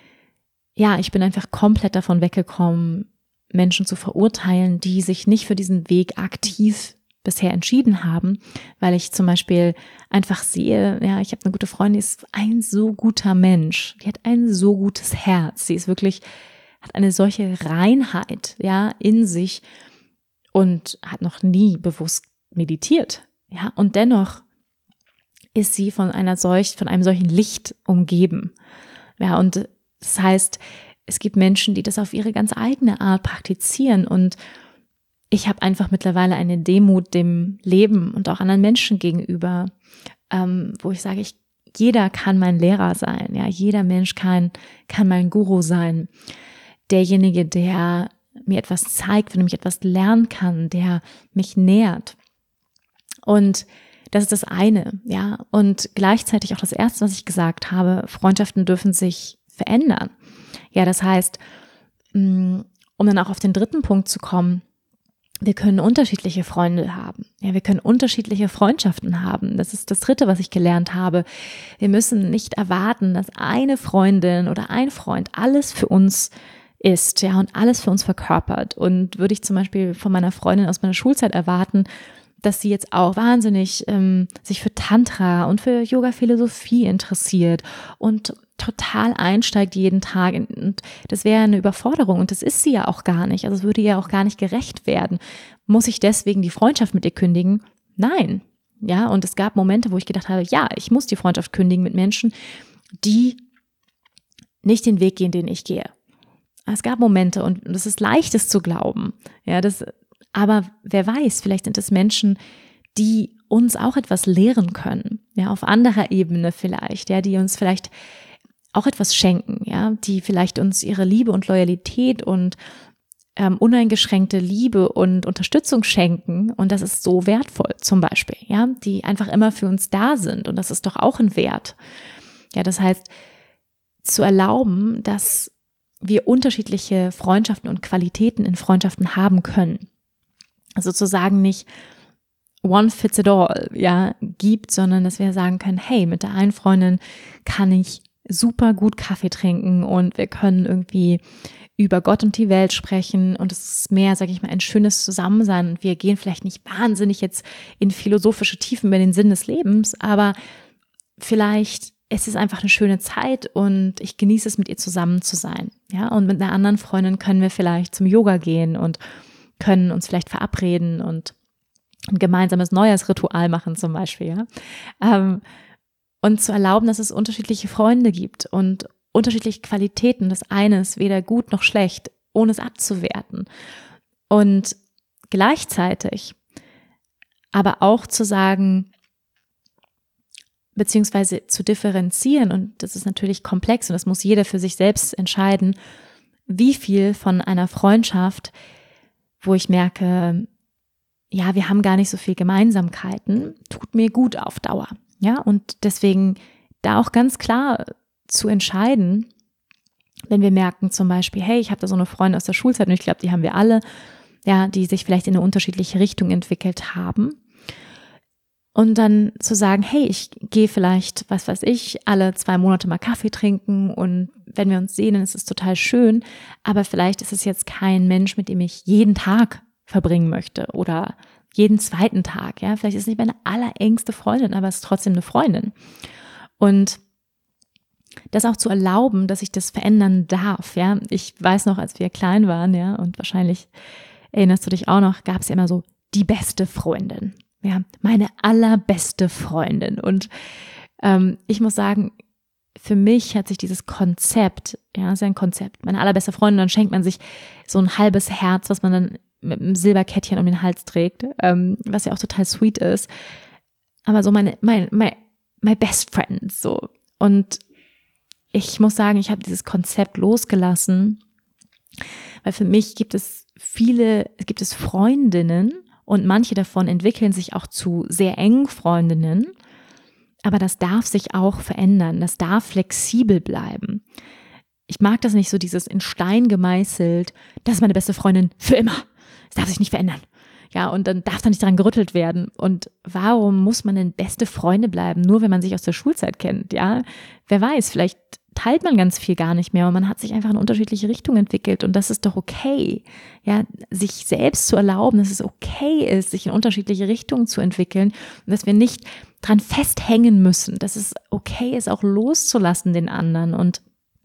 ja, ich bin einfach komplett davon weggekommen, Menschen zu verurteilen, die sich nicht für diesen Weg aktiv bisher entschieden haben, weil ich zum Beispiel einfach sehe, ja, ich habe eine gute Freundin, die ist ein so guter Mensch, die hat ein so gutes Herz, sie ist wirklich, hat eine solche Reinheit, ja, in sich und hat noch nie bewusst meditiert. Ja, und dennoch ist sie von einem solchen Licht umgeben. Ja, und das heißt, es gibt Menschen, die das auf ihre ganz eigene Art praktizieren, und ich habe einfach mittlerweile eine Demut dem Leben und auch anderen Menschen gegenüber, wo ich sage, jeder kann mein Lehrer sein, ja, jeder Mensch kann mein Guru sein, derjenige, der mir etwas zeigt, von dem ich etwas lernen kann, der mich nährt. Und das ist das eine, ja. Und gleichzeitig auch das Erste, was ich gesagt habe, Freundschaften dürfen sich verändern. Ja, das heißt, um dann auch auf den dritten Punkt zu kommen, wir können unterschiedliche Freunde haben. Ja, wir können unterschiedliche Freundschaften haben. Das ist das Dritte, was ich gelernt habe. Wir müssen nicht erwarten, dass eine Freundin oder ein Freund alles für uns ist, ja, und alles für uns verkörpert. Und würde ich zum Beispiel von meiner Freundin aus meiner Schulzeit erwarten, dass sie jetzt auch wahnsinnig sich für Tantra und für Yoga-Philosophie interessiert und total einsteigt jeden Tag. Und das wäre eine Überforderung, und das ist sie ja auch gar nicht. Also es würde ihr auch gar nicht gerecht werden. Muss ich deswegen die Freundschaft mit ihr kündigen? Nein. Ja, und es gab Momente, wo ich gedacht habe, ja, ich muss die Freundschaft kündigen mit Menschen, die nicht den Weg gehen, den ich gehe. Es gab Momente, und das ist leicht, es zu glauben. Ja, aber wer weiß, vielleicht sind es Menschen, die uns auch etwas lehren können, ja, auf anderer Ebene vielleicht, ja, die uns vielleicht auch etwas schenken, ja, die vielleicht uns ihre Liebe und Loyalität und uneingeschränkte Liebe und Unterstützung schenken, und das ist so wertvoll zum Beispiel, ja, die einfach immer für uns da sind, und das ist doch auch ein Wert. Ja, das heißt, zu erlauben, dass wir unterschiedliche Freundschaften und Qualitäten in Freundschaften haben können. Also sozusagen nicht one fits it all, ja, gibt, sondern dass wir sagen können, hey, mit der einen Freundin kann ich super gut Kaffee trinken und wir können irgendwie über Gott und die Welt sprechen und es ist mehr, sage ich mal, ein schönes Zusammensein und wir gehen vielleicht nicht wahnsinnig jetzt in philosophische Tiefen über den Sinn des Lebens, aber vielleicht ist es einfach eine schöne Zeit und ich genieße es, mit ihr zusammen zu sein. Ja, und mit einer anderen Freundin können wir vielleicht zum Yoga gehen und können uns vielleicht verabreden und ein gemeinsames Neujahrsritual machen zum Beispiel. Ja? Und zu erlauben, dass es unterschiedliche Freunde gibt und unterschiedliche Qualitäten. Das eine ist weder gut noch schlecht, ohne es abzuwerten. Und gleichzeitig aber auch zu sagen, beziehungsweise zu differenzieren, und das ist natürlich komplex und das muss jeder für sich selbst entscheiden, wie viel von einer Freundschaft, wo ich merke, ja, wir haben gar nicht so viel Gemeinsamkeiten, tut mir gut auf Dauer. Ja, und deswegen da auch ganz klar zu entscheiden, wenn wir merken zum Beispiel, hey, ich habe da so eine Freundin aus der Schulzeit und ich glaube, die haben wir alle, ja, die sich vielleicht in eine unterschiedliche Richtung entwickelt haben. Und dann zu sagen, hey, ich gehe vielleicht, was weiß ich, alle 2 Monate mal Kaffee trinken und wenn wir uns sehen, dann ist es total schön, aber vielleicht ist es jetzt kein Mensch, mit dem ich jeden Tag verbringen möchte oder jeden zweiten Tag, ja, vielleicht ist es nicht meine allerengste Freundin, aber es ist trotzdem eine Freundin. Und das auch zu erlauben, dass ich das verändern darf, ja. Ich weiß noch, als wir klein waren, ja, und wahrscheinlich erinnerst du dich auch noch, gab es ja immer so die beste Freundin. Ja, meine allerbeste Freundin. Und ich muss sagen, für mich hat sich dieses Konzept, ja, ist ja ein Konzept, meine allerbeste Freundin, dann schenkt man sich so ein halbes Herz, was man dann mit einem Silberkettchen um den Hals trägt, was ja auch total sweet ist. Aber so my best friend, so. Und ich muss sagen, ich habe dieses Konzept losgelassen, weil für mich gibt es Freundinnen, und manche davon entwickeln sich auch zu sehr engen Freundinnen. Aber das darf sich auch verändern. Das darf flexibel bleiben. Ich mag das nicht so, dieses in Stein gemeißelt, das ist meine beste Freundin für immer. Das darf sich nicht verändern. Ja, und dann darf da nicht dran gerüttelt werden. Und warum muss man denn beste Freunde bleiben, nur wenn man sich aus der Schulzeit kennt? Ja, wer weiß, vielleicht teilt man ganz viel gar nicht mehr und man hat sich einfach in unterschiedliche Richtungen entwickelt und das ist doch okay. Ja, sich selbst zu erlauben, dass es okay ist, sich in unterschiedliche Richtungen zu entwickeln und dass wir nicht dran festhängen müssen, dass es okay ist, auch loszulassen den anderen. Und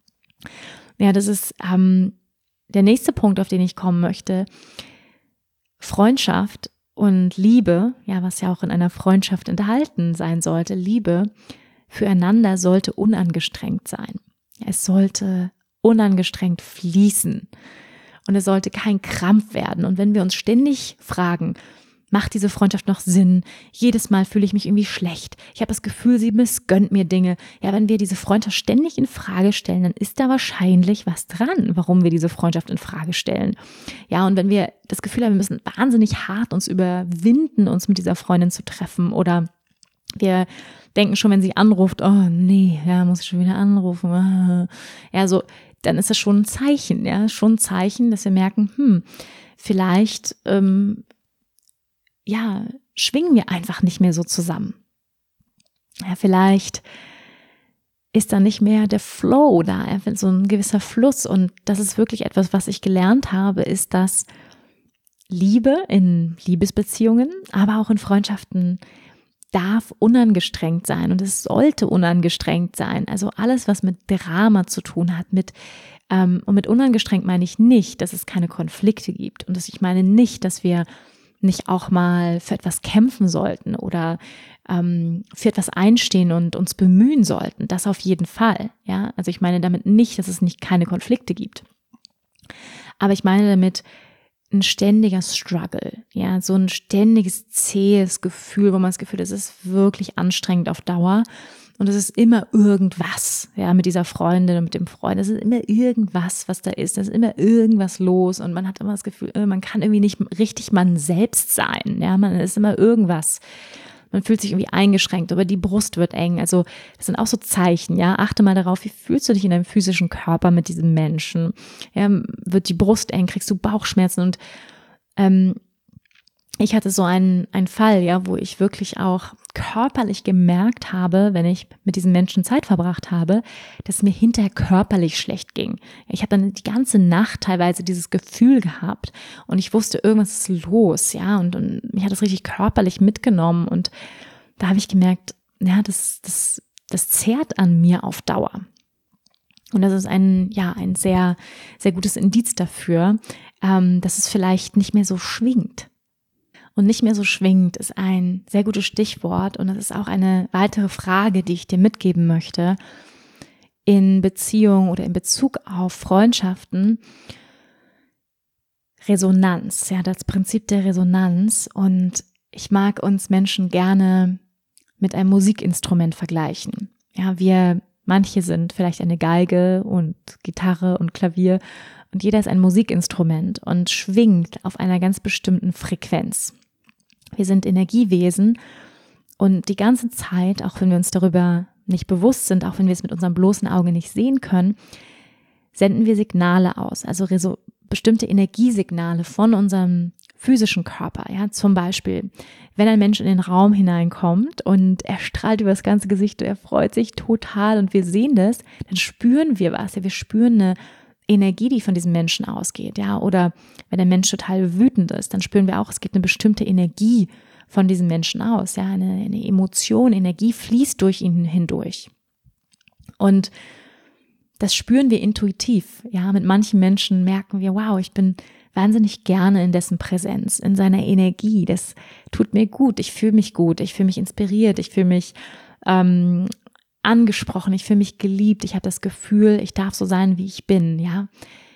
ja, das ist der nächste Punkt, auf den ich kommen möchte. Freundschaft und Liebe, ja, was ja auch in einer Freundschaft enthalten sein sollte, Liebe füreinander sollte unangestrengt sein. Es sollte unangestrengt fließen und es sollte kein Krampf werden. Und wenn wir uns ständig fragen, macht diese Freundschaft noch Sinn? Jedes Mal fühle ich mich irgendwie schlecht. Ich habe das Gefühl, sie missgönnt mir Dinge. Ja, wenn wir diese Freundschaft ständig in Frage stellen, dann ist da wahrscheinlich was dran, warum wir diese Freundschaft in Frage stellen. Ja, und wenn wir das Gefühl haben, wir müssen wahnsinnig hart uns überwinden, uns mit dieser Freundin zu treffen oder wir denken schon, wenn sie anruft, oh nee, ja, muss ich schon wieder anrufen. Ja, so, dann ist das schon ein Zeichen, ja, schon ein Zeichen, dass wir merken, vielleicht, ja, schwingen wir einfach nicht mehr so zusammen. Ja, vielleicht ist da nicht mehr der Flow da, so ein gewisser Fluss. Und das ist wirklich etwas, was ich gelernt habe, ist, dass Liebe in Liebesbeziehungen, aber auch in Freundschaften darf unangestrengt sein und es sollte unangestrengt sein. Also alles, was mit Drama zu tun hat, und mit unangestrengt meine ich nicht, dass es keine Konflikte gibt und ich meine nicht, dass wir nicht auch mal für etwas kämpfen sollten oder für etwas einstehen und uns bemühen sollten. Das auf jeden Fall. Ja, also ich meine damit nicht, dass es keine Konflikte gibt. Aber ich meine damit ein ständiger Struggle, ja, so ein ständiges zähes Gefühl, wo man das Gefühl hat, es ist wirklich anstrengend auf Dauer und es ist immer irgendwas, ja, mit dieser Freundin und mit dem Freund, es ist immer irgendwas, was da ist, es ist immer irgendwas los und man hat immer das Gefühl, man kann irgendwie nicht richtig man selbst sein, ja, man ist immer irgendwas. Man fühlt sich irgendwie eingeschränkt, aber die Brust wird eng. Also das sind auch so Zeichen, ja. Achte mal darauf, wie fühlst du dich in deinem physischen Körper mit diesem Menschen? Ja, wird die Brust eng, kriegst du Bauchschmerzen? Und ich hatte so einen Fall, ja, wo ich wirklich auch körperlich gemerkt habe, wenn ich mit diesen Menschen Zeit verbracht habe, dass es mir hinterher körperlich schlecht ging. Ich habe dann die ganze Nacht teilweise dieses Gefühl gehabt und ich wusste, irgendwas ist los, ja, und mich hat das richtig körperlich mitgenommen und da habe ich gemerkt, ja, das zehrt an mir auf Dauer. Und das ist ein sehr, sehr gutes Indiz dafür, dass es vielleicht nicht mehr so schwingt. Und nicht mehr so schwingt ist ein sehr gutes Stichwort und das ist auch eine weitere Frage, die ich dir mitgeben möchte in Beziehung oder in Bezug auf Freundschaften. Resonanz, ja, das Prinzip der Resonanz, und ich mag uns Menschen gerne mit einem Musikinstrument vergleichen. Ja, manche sind vielleicht eine Geige und Gitarre und Klavier und jeder ist ein Musikinstrument und schwingt auf einer ganz bestimmten Frequenz. Wir sind Energiewesen und die ganze Zeit, auch wenn wir uns darüber nicht bewusst sind, auch wenn wir es mit unserem bloßen Auge nicht sehen können, senden wir Signale aus, also bestimmte Energiesignale von unserem physischen Körper. Ja, zum Beispiel, wenn ein Mensch in den Raum hineinkommt und er strahlt über das ganze Gesicht, er freut sich total und wir sehen das, dann spüren wir was. Ja, wir spüren eine Energie, die von diesem Menschen ausgeht, ja, oder wenn der Mensch total wütend ist, dann spüren wir auch, es geht eine bestimmte Energie von diesem Menschen aus, ja, eine Emotion, Energie fließt durch ihn hindurch. Und das spüren wir intuitiv, ja, mit manchen Menschen merken wir, wow, ich bin wahnsinnig gerne in dessen Präsenz, in seiner Energie, das tut mir gut, ich fühle mich gut, ich fühle mich inspiriert, ich fühle mich angesprochen, ich fühle mich geliebt, ich habe das Gefühl, ich darf so sein, wie ich bin, ja.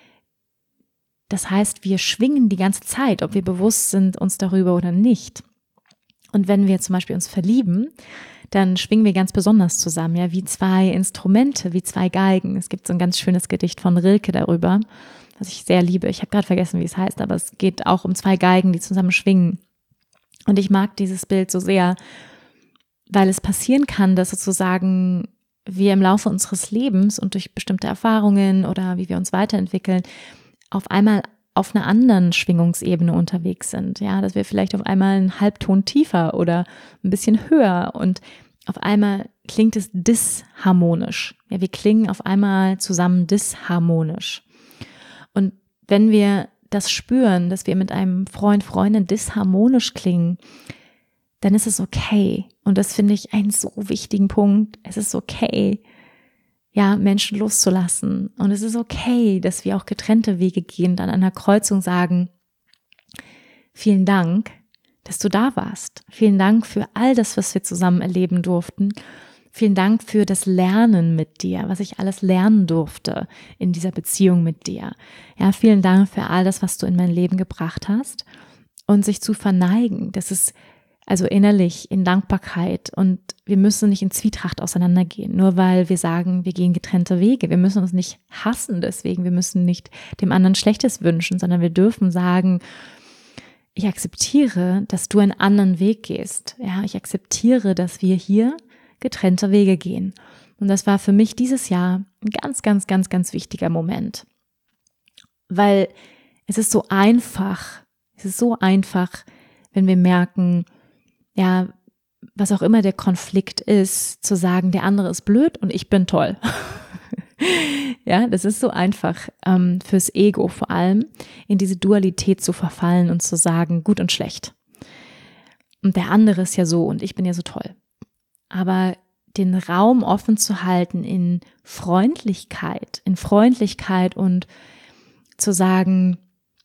Das heißt, wir schwingen die ganze Zeit, ob wir bewusst sind uns darüber oder nicht. Und wenn wir zum Beispiel uns verlieben, dann schwingen wir ganz besonders zusammen, ja, wie zwei Instrumente, wie zwei Geigen. Es gibt so ein ganz schönes Gedicht von Rilke darüber, was ich sehr liebe. Ich habe gerade vergessen, wie es heißt, aber es geht auch um zwei Geigen, die zusammen schwingen. Und ich mag dieses Bild so sehr, weil es passieren kann, dass sozusagen wir im Laufe unseres Lebens und durch bestimmte Erfahrungen oder wie wir uns weiterentwickeln, auf einmal auf einer anderen Schwingungsebene unterwegs sind. Ja, dass wir vielleicht auf einmal einen Halbton tiefer oder ein bisschen höher und auf einmal klingt es disharmonisch. Ja, wir klingen auf einmal zusammen disharmonisch. Und wenn wir das spüren, dass wir mit einem Freund, Freundin disharmonisch klingen, dann ist es okay. Und das finde ich einen so wichtigen Punkt. Es ist okay, ja, Menschen loszulassen. Und es ist okay, dass wir auch getrennte Wege gehen und an einer Kreuzung sagen, vielen Dank, dass du da warst. Vielen Dank für all das, was wir zusammen erleben durften. Vielen Dank für das Lernen mit dir, was ich alles lernen durfte in dieser Beziehung mit dir. Ja, vielen Dank für all das, was du in mein Leben gebracht hast. Und sich zu verneigen, das ist also innerlich in Dankbarkeit, und wir müssen nicht in Zwietracht auseinandergehen, nur weil wir sagen, wir gehen getrennte Wege. Wir müssen uns nicht hassen deswegen, wir müssen nicht dem anderen Schlechtes wünschen, sondern wir dürfen sagen, ich akzeptiere, dass du einen anderen Weg gehst. Ja, ich akzeptiere, dass wir hier getrennte Wege gehen. Und das war für mich dieses Jahr ein ganz, ganz, ganz, ganz wichtiger Moment. Weil es ist so einfach, wenn wir merken, ja, was auch immer der Konflikt ist, zu sagen, der andere ist blöd und ich bin toll. Ja, das ist so einfach fürs Ego vor allem, in diese Dualität zu verfallen und zu sagen, gut und schlecht. Und der andere ist ja so und ich bin ja so toll. Aber den Raum offen zu halten in Freundlichkeit und zu sagen,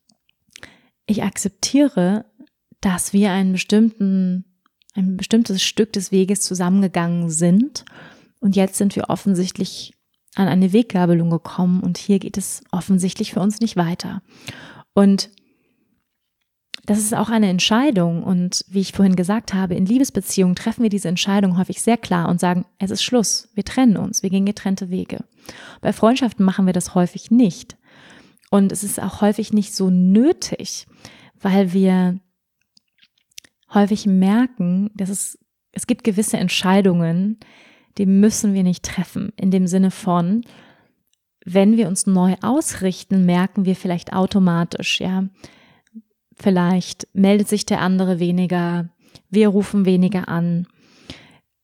ich akzeptiere, dass wir ein bestimmtes Stück des Weges zusammengegangen sind und jetzt sind wir offensichtlich an eine Weggabelung gekommen und hier geht es offensichtlich für uns nicht weiter. Und das ist auch eine Entscheidung, und wie ich vorhin gesagt habe, in Liebesbeziehungen treffen wir diese Entscheidung häufig sehr klar und sagen, es ist Schluss, wir trennen uns, wir gehen getrennte Wege. Bei Freundschaften machen wir das häufig nicht und es ist auch häufig nicht so nötig, weil wir häufig merken, dass es gibt gewisse Entscheidungen, die müssen wir nicht treffen, in dem Sinne von, wenn wir uns neu ausrichten, merken wir vielleicht automatisch, ja, vielleicht meldet sich der andere weniger, wir rufen weniger an,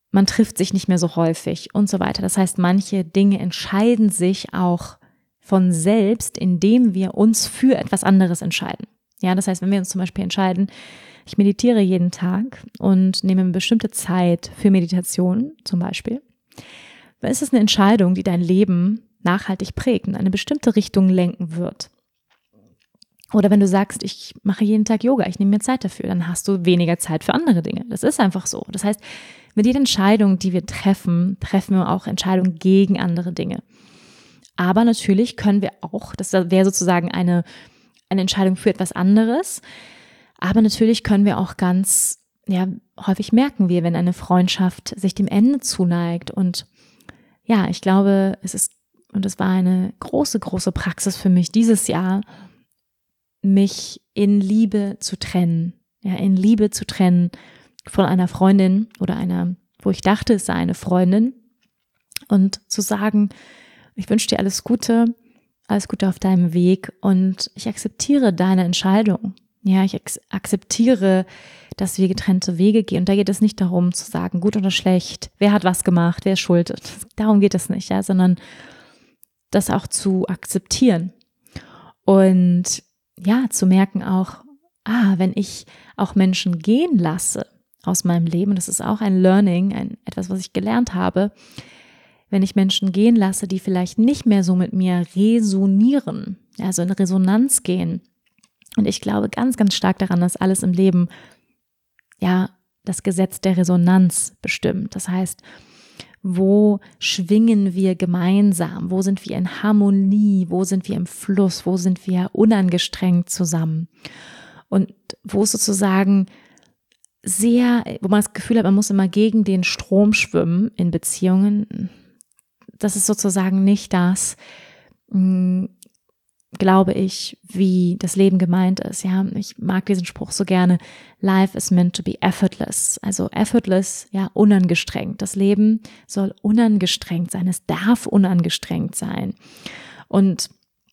man trifft sich nicht mehr so häufig und so weiter. Das heißt, manche Dinge entscheiden sich auch von selbst, indem wir uns für etwas anderes entscheiden. Ja, das heißt, wenn wir uns zum Beispiel entscheiden, ich meditiere jeden Tag und nehme eine bestimmte Zeit für Meditation zum Beispiel, dann ist es eine Entscheidung, die dein Leben nachhaltig prägt und eine bestimmte Richtung lenken wird. Oder wenn du sagst, ich mache jeden Tag Yoga, ich nehme mir Zeit dafür, dann hast du weniger Zeit für andere Dinge. Das ist einfach so. Das heißt, mit jeder Entscheidung, die wir treffen, treffen wir auch Entscheidungen gegen andere Dinge. Aber natürlich können wir auch, das wäre sozusagen eine Entscheidung für etwas anderes, aber natürlich können wir auch ganz, häufig merken wir, wenn eine Freundschaft sich dem Ende zuneigt. Und ja, ich glaube, es war eine große, große Praxis für mich dieses Jahr, mich in Liebe zu trennen. Ja, in Liebe zu trennen von einer Freundin oder wo ich dachte, es sei eine Freundin. Und zu sagen, ich wünsche dir alles Gute auf deinem Weg und ich akzeptiere deine Entscheidung. Ja, ich akzeptiere, dass wir getrennte Wege gehen. Und da geht es nicht darum zu sagen, gut oder schlecht, wer hat was gemacht, wer ist schuld. Darum geht es nicht, ja, sondern das auch zu akzeptieren. Und ja, zu merken auch, wenn ich auch Menschen gehen lasse aus meinem Leben, das ist auch ein Learning, etwas, was ich gelernt habe, wenn ich Menschen gehen lasse, die vielleicht nicht mehr so mit mir resonieren, also in Resonanz gehen. Und ich glaube ganz, ganz stark daran, dass alles im Leben das Gesetz der Resonanz bestimmt. Das heißt, wo schwingen wir gemeinsam? Wo sind wir in Harmonie? Wo sind wir im Fluss? Wo sind wir unangestrengt zusammen? Und wo es sozusagen wo man das Gefühl hat, man muss immer gegen den Strom schwimmen in Beziehungen. Das ist sozusagen nicht das, glaube ich, wie das Leben gemeint ist. Ja, ich mag diesen Spruch so gerne. Life is meant to be effortless. Also effortless, unangestrengt. Das Leben soll unangestrengt sein. Es darf unangestrengt sein. Und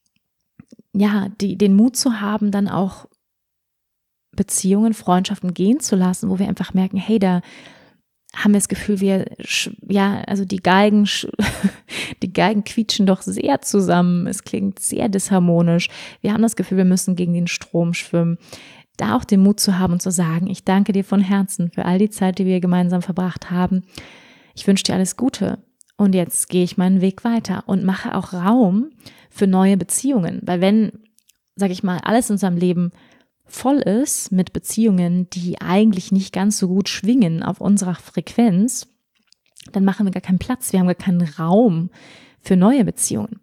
den Mut zu haben, dann auch Beziehungen, Freundschaften gehen zu lassen, wo wir einfach merken, hey, da haben wir das Gefühl, die Geigen quietschen doch sehr zusammen. Es klingt sehr disharmonisch. Wir haben das Gefühl, wir müssen gegen den Strom schwimmen. Da auch den Mut zu haben und zu sagen, ich danke dir von Herzen für all die Zeit, die wir gemeinsam verbracht haben. Ich wünsche dir alles Gute. Und jetzt gehe ich meinen Weg weiter und mache auch Raum für neue Beziehungen. Weil wenn, sage ich mal, alles in unserem Leben voll ist mit Beziehungen, die eigentlich nicht ganz so gut schwingen auf unserer Frequenz, dann machen wir gar keinen Platz, wir haben gar keinen Raum für neue Beziehungen.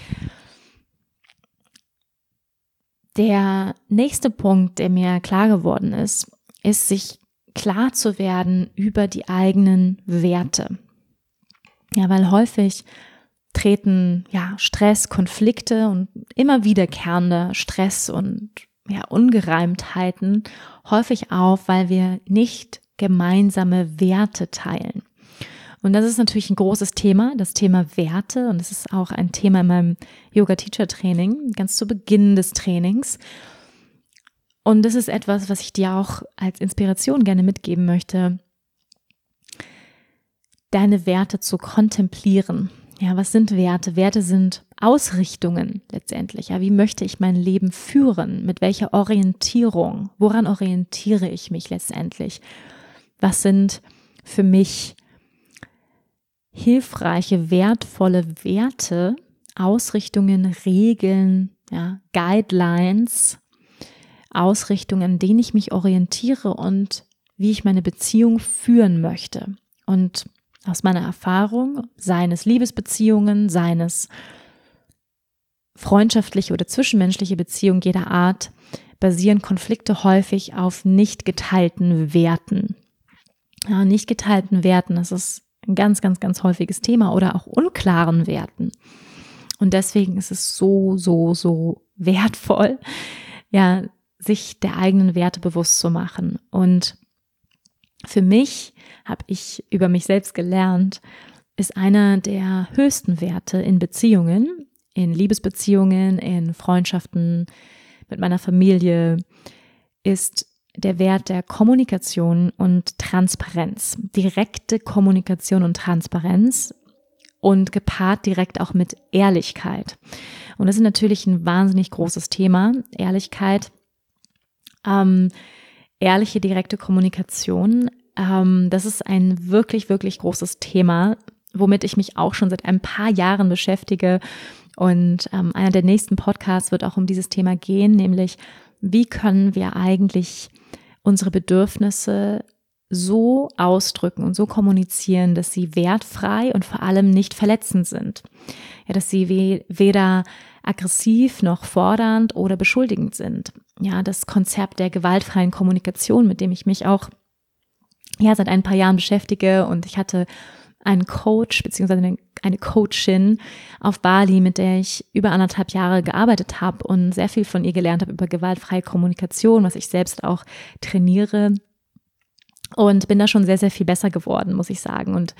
Der nächste Punkt, der mir klar geworden ist, sich klar zu werden über die eigenen Werte. Ja, weil häufig treten Stress, Konflikte und immer wiederkehrender Stress und Ungereimtheiten häufig auf, weil wir nicht gemeinsame Werte teilen. Und das ist natürlich ein großes Thema, das Thema Werte. Und es ist auch ein Thema in meinem Yoga-Teacher-Training, ganz zu Beginn des Trainings. Und das ist etwas, was ich dir auch als Inspiration gerne mitgeben möchte, deine Werte zu kontemplieren. Ja, was sind Werte? Werte sind Ausrichtungen letztendlich. Ja, wie möchte ich mein Leben führen? Mit welcher Orientierung? Woran orientiere ich mich letztendlich? Was sind für mich hilfreiche, wertvolle Werte, Ausrichtungen, Regeln, Guidelines, Ausrichtungen, an denen ich mich orientiere und wie ich meine Beziehung führen möchte? Und aus meiner Erfahrung, seien es Liebesbeziehungen, seien es freundschaftliche oder zwischenmenschliche Beziehungen jeder Art, basieren Konflikte häufig auf nicht geteilten Werten. Ja, nicht geteilten Werten, das ist ein ganz, ganz, ganz häufiges Thema, oder auch unklaren Werten. Und deswegen ist es so, so, so wertvoll, sich der eigenen Werte bewusst zu machen. Und für mich, habe ich über mich selbst gelernt, ist einer der höchsten Werte in Beziehungen, in Liebesbeziehungen, in Freundschaften mit meiner Familie, ist der Wert der Kommunikation und Transparenz. Direkte Kommunikation und Transparenz und gepaart direkt auch mit Ehrlichkeit. Und das ist natürlich ein wahnsinnig großes Thema, Ehrlichkeit. Ehrliche, direkte Kommunikation, das ist ein wirklich, wirklich großes Thema, womit ich mich auch schon seit ein paar Jahren beschäftige. Und einer der nächsten Podcasts wird auch um dieses Thema gehen, nämlich wie können wir eigentlich unsere Bedürfnisse so ausdrücken und so kommunizieren, dass sie wertfrei und vor allem nicht verletzend sind. Ja, dass sie weder aggressiv noch fordernd oder beschuldigend sind. Ja, das Konzept der gewaltfreien Kommunikation, mit dem ich mich auch seit ein paar Jahren beschäftige, und ich hatte einen Coach bzw. eine Coachin auf Bali, mit der ich über 1,5 Jahre gearbeitet habe und sehr viel von ihr gelernt habe über gewaltfreie Kommunikation, was ich selbst auch trainiere, und bin da schon sehr, sehr viel besser geworden, muss ich sagen. Und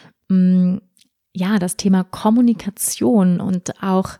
das Thema Kommunikation und auch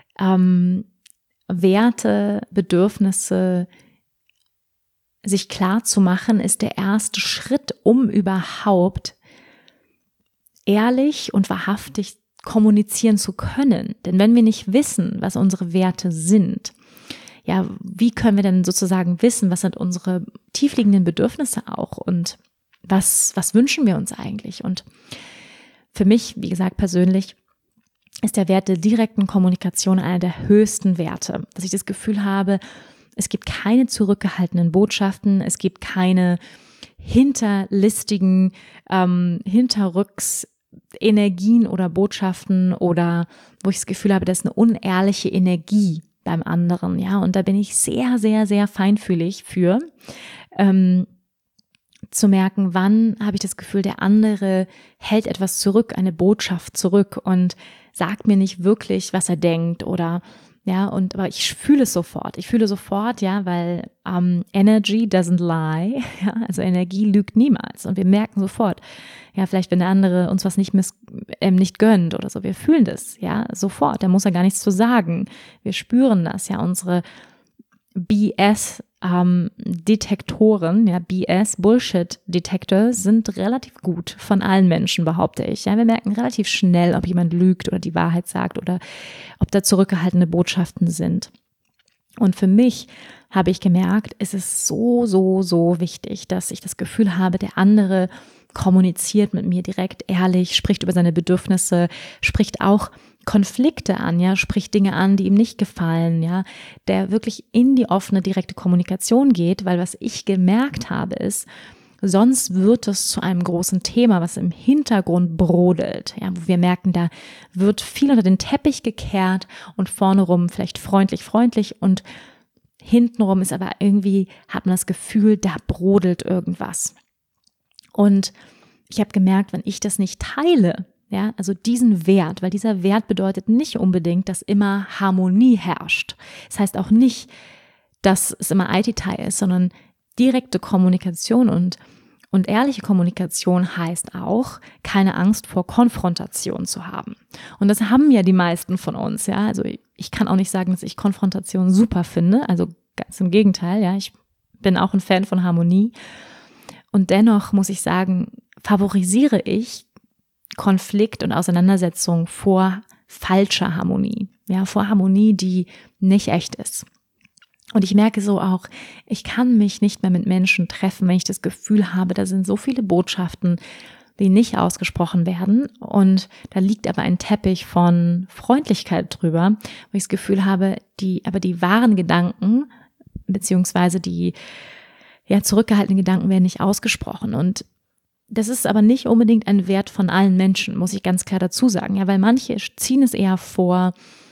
Werte, Bedürfnisse sich klar zu machen, ist der erste Schritt, um überhaupt ehrlich und wahrhaftig kommunizieren zu können. Denn wenn wir nicht wissen, was unsere Werte sind, ja, wie können wir denn sozusagen wissen, was sind unsere tiefliegenden Bedürfnisse auch und was wünschen wir uns eigentlich? Und für mich, wie gesagt, persönlich ist der Wert der direkten Kommunikation einer der höchsten Werte, dass ich das Gefühl habe, es gibt keine zurückgehaltenen Botschaften, es gibt keine hinterlistigen, hinterrücks Energien oder Botschaften, oder wo ich das Gefühl habe, das ist eine unehrliche Energie beim anderen, ja, und da bin ich sehr, sehr, sehr feinfühlig für, zu merken, wann habe ich das Gefühl, der andere hält etwas zurück, eine Botschaft zurück und sagt mir nicht wirklich, was er denkt, oder aber ich fühle es sofort. Ja, weil Energy doesn't lie, ja, also Energie lügt niemals, und wir merken sofort, ja, vielleicht wenn der andere uns was nicht gönnt oder so, wir fühlen das, ja, sofort, da muss er gar nichts zu sagen. Wir spüren das, ja, unsere BS-Detektoren, ja, BS-Bullshit-Detektor sind relativ gut von allen Menschen, behaupte ich. Ja, wir merken relativ schnell, ob jemand lügt oder die Wahrheit sagt oder ob da zurückgehaltene Botschaften sind. Und für mich habe ich gemerkt, es ist so, so, so wichtig, dass ich das Gefühl habe, der andere kommuniziert mit mir direkt, ehrlich, spricht über seine Bedürfnisse, spricht auch Konflikte an, ja, spricht Dinge an, die ihm nicht gefallen, ja, der wirklich in die offene, direkte Kommunikation geht, weil was ich gemerkt habe ist, sonst wird es zu einem großen Thema, was im Hintergrund brodelt, ja, wo wir merken, da wird viel unter den Teppich gekehrt und vorne rum vielleicht freundlich und hintenrum ist aber irgendwie, hat man das Gefühl, da brodelt irgendwas. Und ich habe gemerkt, wenn ich das nicht teile, ja, also diesen Wert, weil dieser Wert bedeutet nicht unbedingt, dass immer Harmonie herrscht. Das heißt auch nicht, dass es immer Aititei ist, sondern direkte Kommunikation und ehrliche Kommunikation heißt auch, keine Angst vor Konfrontation zu haben. Und das haben ja die meisten von uns, ja. Also ich kann auch nicht sagen, dass ich Konfrontation super finde, also ganz im Gegenteil, ja. Ich bin auch ein Fan von Harmonie. Und dennoch muss ich sagen, favorisiere ich Konflikt und Auseinandersetzung vor falscher Harmonie, ja, vor Harmonie, die nicht echt ist. Und ich merke so auch, ich kann mich nicht mehr mit Menschen treffen, wenn ich das Gefühl habe, da sind so viele Botschaften, die nicht ausgesprochen werden, und da liegt aber ein Teppich von Freundlichkeit drüber, wo ich das Gefühl habe, die wahren Gedanken beziehungsweise die zurückgehaltenen Gedanken werden nicht ausgesprochen. Und das ist aber nicht unbedingt ein Wert von allen Menschen, muss ich ganz klar dazu sagen. Ja, weil manche ziehen es eher vor,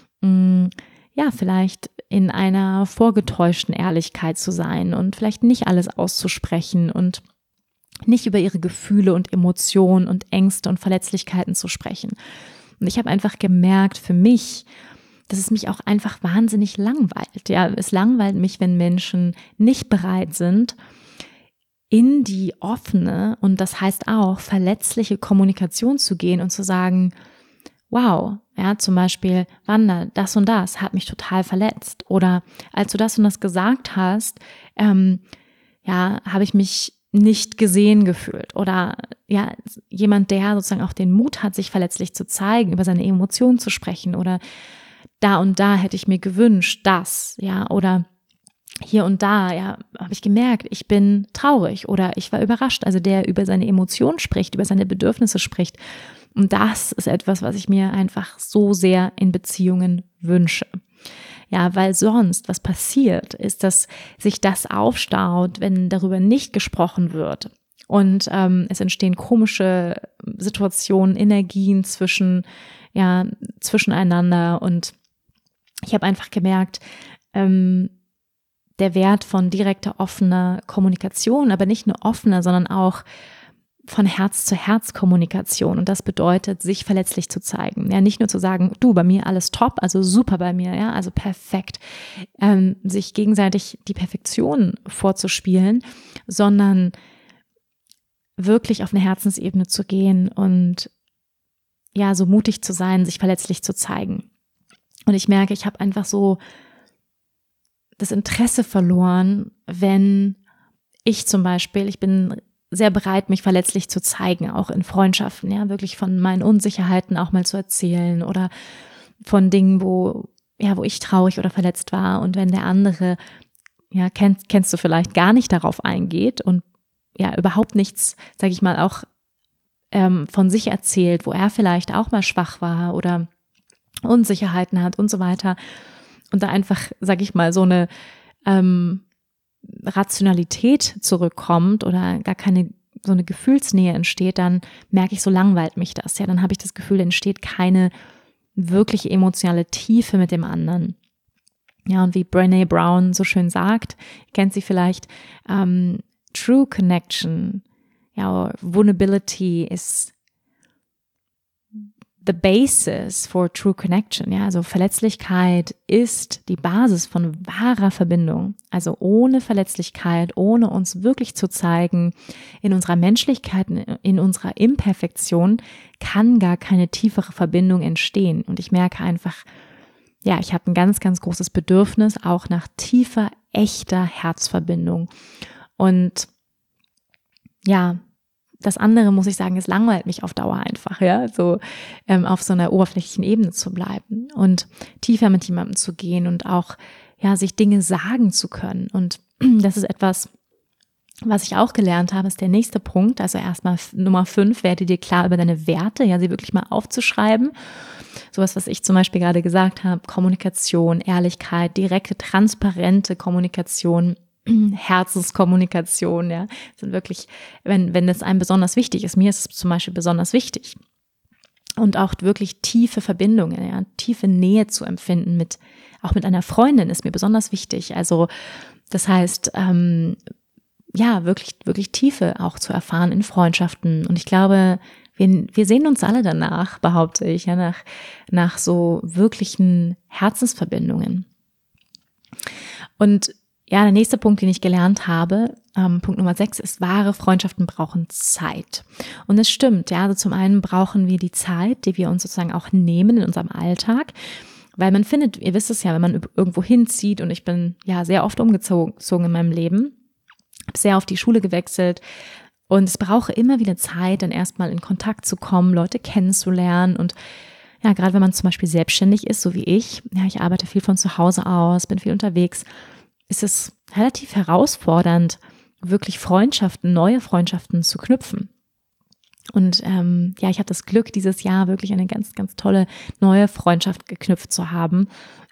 vielleicht in einer vorgetäuschten Ehrlichkeit zu sein und vielleicht nicht alles auszusprechen und nicht über ihre Gefühle und Emotionen und Ängste und Verletzlichkeiten zu sprechen. Und ich habe einfach gemerkt für mich, dass es mich auch einfach wahnsinnig langweilt. Ja, es langweilt mich, wenn Menschen nicht bereit sind, in die offene und das heißt auch verletzliche Kommunikation zu gehen und zu sagen, wow, ja, zum Beispiel, Wanda, das und das hat mich total verletzt, oder als du das und das gesagt hast, ja, habe ich mich nicht gesehen gefühlt oder ja, jemand, der sozusagen auch den Mut hat, sich verletzlich zu zeigen, über seine Emotionen zu sprechen oder da und da hätte ich mir gewünscht, das, ja, oder hier und da, ja, habe ich gemerkt, ich bin traurig oder ich war überrascht, also der über seine Emotionen spricht, über seine Bedürfnisse spricht. Und das ist etwas, was ich mir einfach so sehr in Beziehungen wünsche. Ja, weil sonst, was passiert, ist, dass sich das aufstaut, wenn darüber nicht gesprochen wird. Und es entstehen komische Situationen, Energien zwischeneinander. Und ich habe einfach gemerkt, der Wert von direkter, offener Kommunikation, aber nicht nur offener, sondern auch von Herz zu Herz Kommunikation. Und das bedeutet, sich verletzlich zu zeigen. Ja, nicht nur zu sagen, du, bei mir alles top, also super bei mir, ja, also perfekt. Sich gegenseitig die Perfektion vorzuspielen, sondern wirklich auf eine Herzensebene zu gehen und ja, so mutig zu sein, sich verletzlich zu zeigen. Und ich merke, ich habe einfach so das Interesse verloren, wenn ich zum Beispiel, ich bin sehr bereit, mich verletzlich zu zeigen, auch in Freundschaften, ja, wirklich von meinen Unsicherheiten auch mal zu erzählen oder von Dingen, wo ich traurig oder verletzt war. Und wenn der andere, ja, kennst du vielleicht, gar nicht darauf eingeht und ja, überhaupt nichts, sage ich mal, auch von sich erzählt, wo er vielleicht auch mal schwach war oder Unsicherheiten hat und so weiter. Und da einfach, sage ich mal, so eine Rationalität zurückkommt oder gar keine so eine Gefühlsnähe entsteht, dann merke ich, so langweilt mich das. Ja, dann habe ich das Gefühl, da entsteht keine wirkliche emotionale Tiefe mit dem anderen. Ja, und wie Brené Brown so schön sagt, kennt sie vielleicht, True Connection, ja, Vulnerability is the basis for true connection. Ja, also Verletzlichkeit ist die Basis von wahrer Verbindung. Also ohne Verletzlichkeit, ohne uns wirklich zu zeigen, in unserer Menschlichkeit, in unserer Imperfektion, kann gar keine tiefere Verbindung entstehen. Und ich merke einfach, ja, ich habe ein ganz, ganz großes Bedürfnis auch nach tiefer, echter Herzverbindung. Und ja, das andere, muss ich sagen, es langweilt mich auf Dauer einfach, ja, so auf so einer oberflächlichen Ebene zu bleiben und tiefer mit jemandem zu gehen und auch, ja, sich Dinge sagen zu können. Und das ist etwas, was ich auch gelernt habe, ist der nächste Punkt. Also erstmal Nummer 5, werde dir klar über deine Werte, ja, sie wirklich mal aufzuschreiben. Sowas, was ich zum Beispiel gerade gesagt habe, Kommunikation, Ehrlichkeit, direkte, transparente Kommunikation, Herzenskommunikation, ja, sind wirklich, wenn das einem besonders wichtig ist, mir ist es zum Beispiel besonders wichtig. Und auch wirklich tiefe Verbindungen, ja, tiefe Nähe zu empfinden auch mit einer Freundin ist mir besonders wichtig. Also, das heißt, ja, wirklich, wirklich Tiefe auch zu erfahren in Freundschaften. Und ich glaube, wir sehen uns alle danach, behaupte ich, ja, nach so wirklichen Herzensverbindungen. Und ja, der nächste Punkt, den ich gelernt habe, Punkt Nummer 6, ist, wahre Freundschaften brauchen Zeit. Und es stimmt, ja, also zum einen brauchen wir die Zeit, die wir uns sozusagen auch nehmen in unserem Alltag, weil man findet, ihr wisst es ja, wenn man irgendwo hinzieht, und ich bin ja sehr oft umgezogen in meinem Leben, habe sehr oft die Schule gewechselt und es braucht immer wieder Zeit, dann erstmal in Kontakt zu kommen, Leute kennenzulernen und ja, gerade wenn man zum Beispiel selbstständig ist, so wie ich, ja, ich arbeite viel von zu Hause aus, bin viel unterwegs, ist es relativ herausfordernd, wirklich neue Freundschaften zu knüpfen. Und ja, ich habe das Glück, dieses Jahr wirklich eine ganz, ganz tolle neue Freundschaft geknüpft zu haben.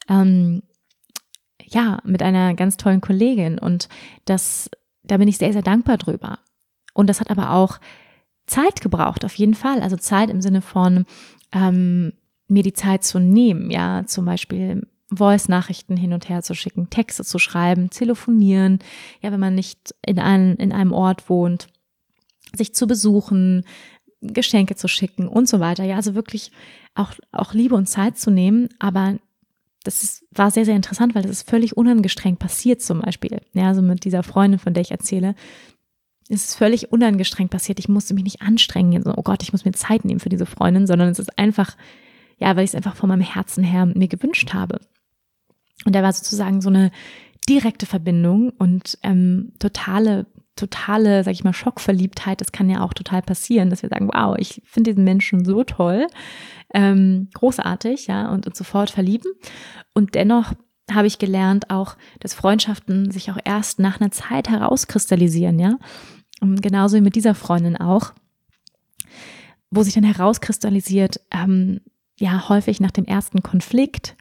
Ja, mit einer ganz tollen Kollegin. Und da bin ich sehr, sehr dankbar drüber. Und das hat aber auch Zeit gebraucht, auf jeden Fall. Also Zeit im Sinne von mir die Zeit zu nehmen, ja, zum Beispiel Voice-Nachrichten hin und her zu schicken, Texte zu schreiben, telefonieren, ja, wenn man nicht in einem Ort wohnt, sich zu besuchen, Geschenke zu schicken und so weiter. Ja, also wirklich auch Liebe und Zeit zu nehmen, aber war sehr, sehr interessant, weil das ist völlig unangestrengt passiert zum Beispiel. Ja, also mit dieser Freundin, von der ich erzähle, ist es völlig unangestrengt passiert. Ich musste mich nicht anstrengen, so, oh Gott, ich muss mir Zeit nehmen für diese Freundin, sondern es ist einfach, ja, weil ich es einfach von meinem Herzen her mir gewünscht habe. Und da war sozusagen so eine direkte Verbindung und totale, sag ich mal, Schockverliebtheit. Das kann ja auch total passieren, dass wir sagen, wow, ich finde diesen Menschen so toll, großartig, ja, und uns sofort verlieben. Und dennoch habe ich gelernt auch, dass Freundschaften sich auch erst nach einer Zeit herauskristallisieren, ja. Und genauso wie mit dieser Freundin auch, wo sich dann herauskristallisiert, ja, häufig nach dem ersten Konflikt,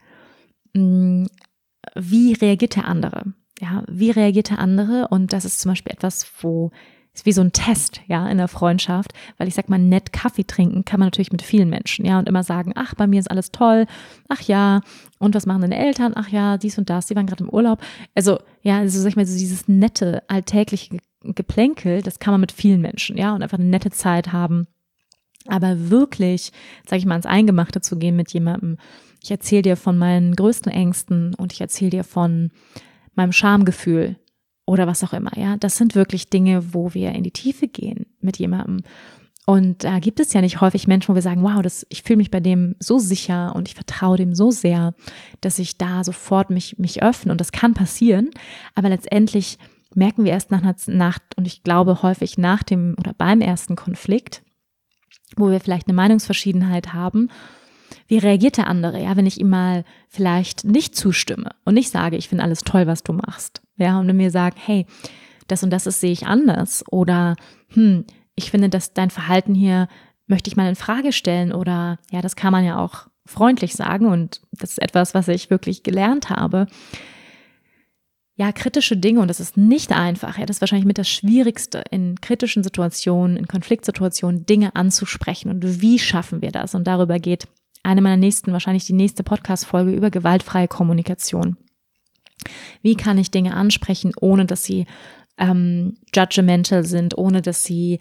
wie reagiert der andere? Ja, wie reagiert der andere? Und das ist zum Beispiel etwas, wo ist wie so ein Test, ja, in der Freundschaft, weil ich sag mal, nett Kaffee trinken kann man natürlich mit vielen Menschen, ja, und immer sagen, ach, bei mir ist alles toll, ach ja, und was machen deine Eltern? Ach ja, dies und das, die waren gerade im Urlaub. Also, ja, also sag ich mal, so dieses nette, alltägliche Geplänkel, das kann man mit vielen Menschen, ja, und einfach eine nette Zeit haben. Aber wirklich, sag ich mal, ins Eingemachte zu gehen mit jemandem, ich erzähle dir von meinen größten Ängsten und ich erzähle dir von meinem Schamgefühl oder was auch immer, ja. Das sind wirklich Dinge, wo wir in die Tiefe gehen mit jemandem. Und da gibt es ja nicht häufig Menschen, wo wir sagen, wow, ich fühle mich bei dem so sicher und ich vertraue dem so sehr, dass ich da sofort mich öffne. Und das kann passieren, aber letztendlich merken wir erst nach einer Nacht und ich glaube häufig nach dem oder beim ersten Konflikt, wo wir vielleicht eine Meinungsverschiedenheit haben, wie reagiert der andere, ja, wenn ich ihm mal vielleicht nicht zustimme und nicht sage, ich finde alles toll, was du machst, ja, und wenn mir sagt, hey, das und das sehe ich anders oder ich finde, dass dein Verhalten hier möchte ich mal in Frage stellen oder ja, das kann man ja auch freundlich sagen und das ist etwas, was ich wirklich gelernt habe. Ja, kritische Dinge, und das ist nicht einfach, ja, das ist wahrscheinlich mit das Schwierigste in kritischen Situationen, in Konfliktsituationen, Dinge anzusprechen und wie schaffen wir das? Und darüber geht eine meiner wahrscheinlich die nächste Podcast-Folge über gewaltfreie Kommunikation. Wie kann ich Dinge ansprechen, ohne dass sie judgmental sind, ohne dass sie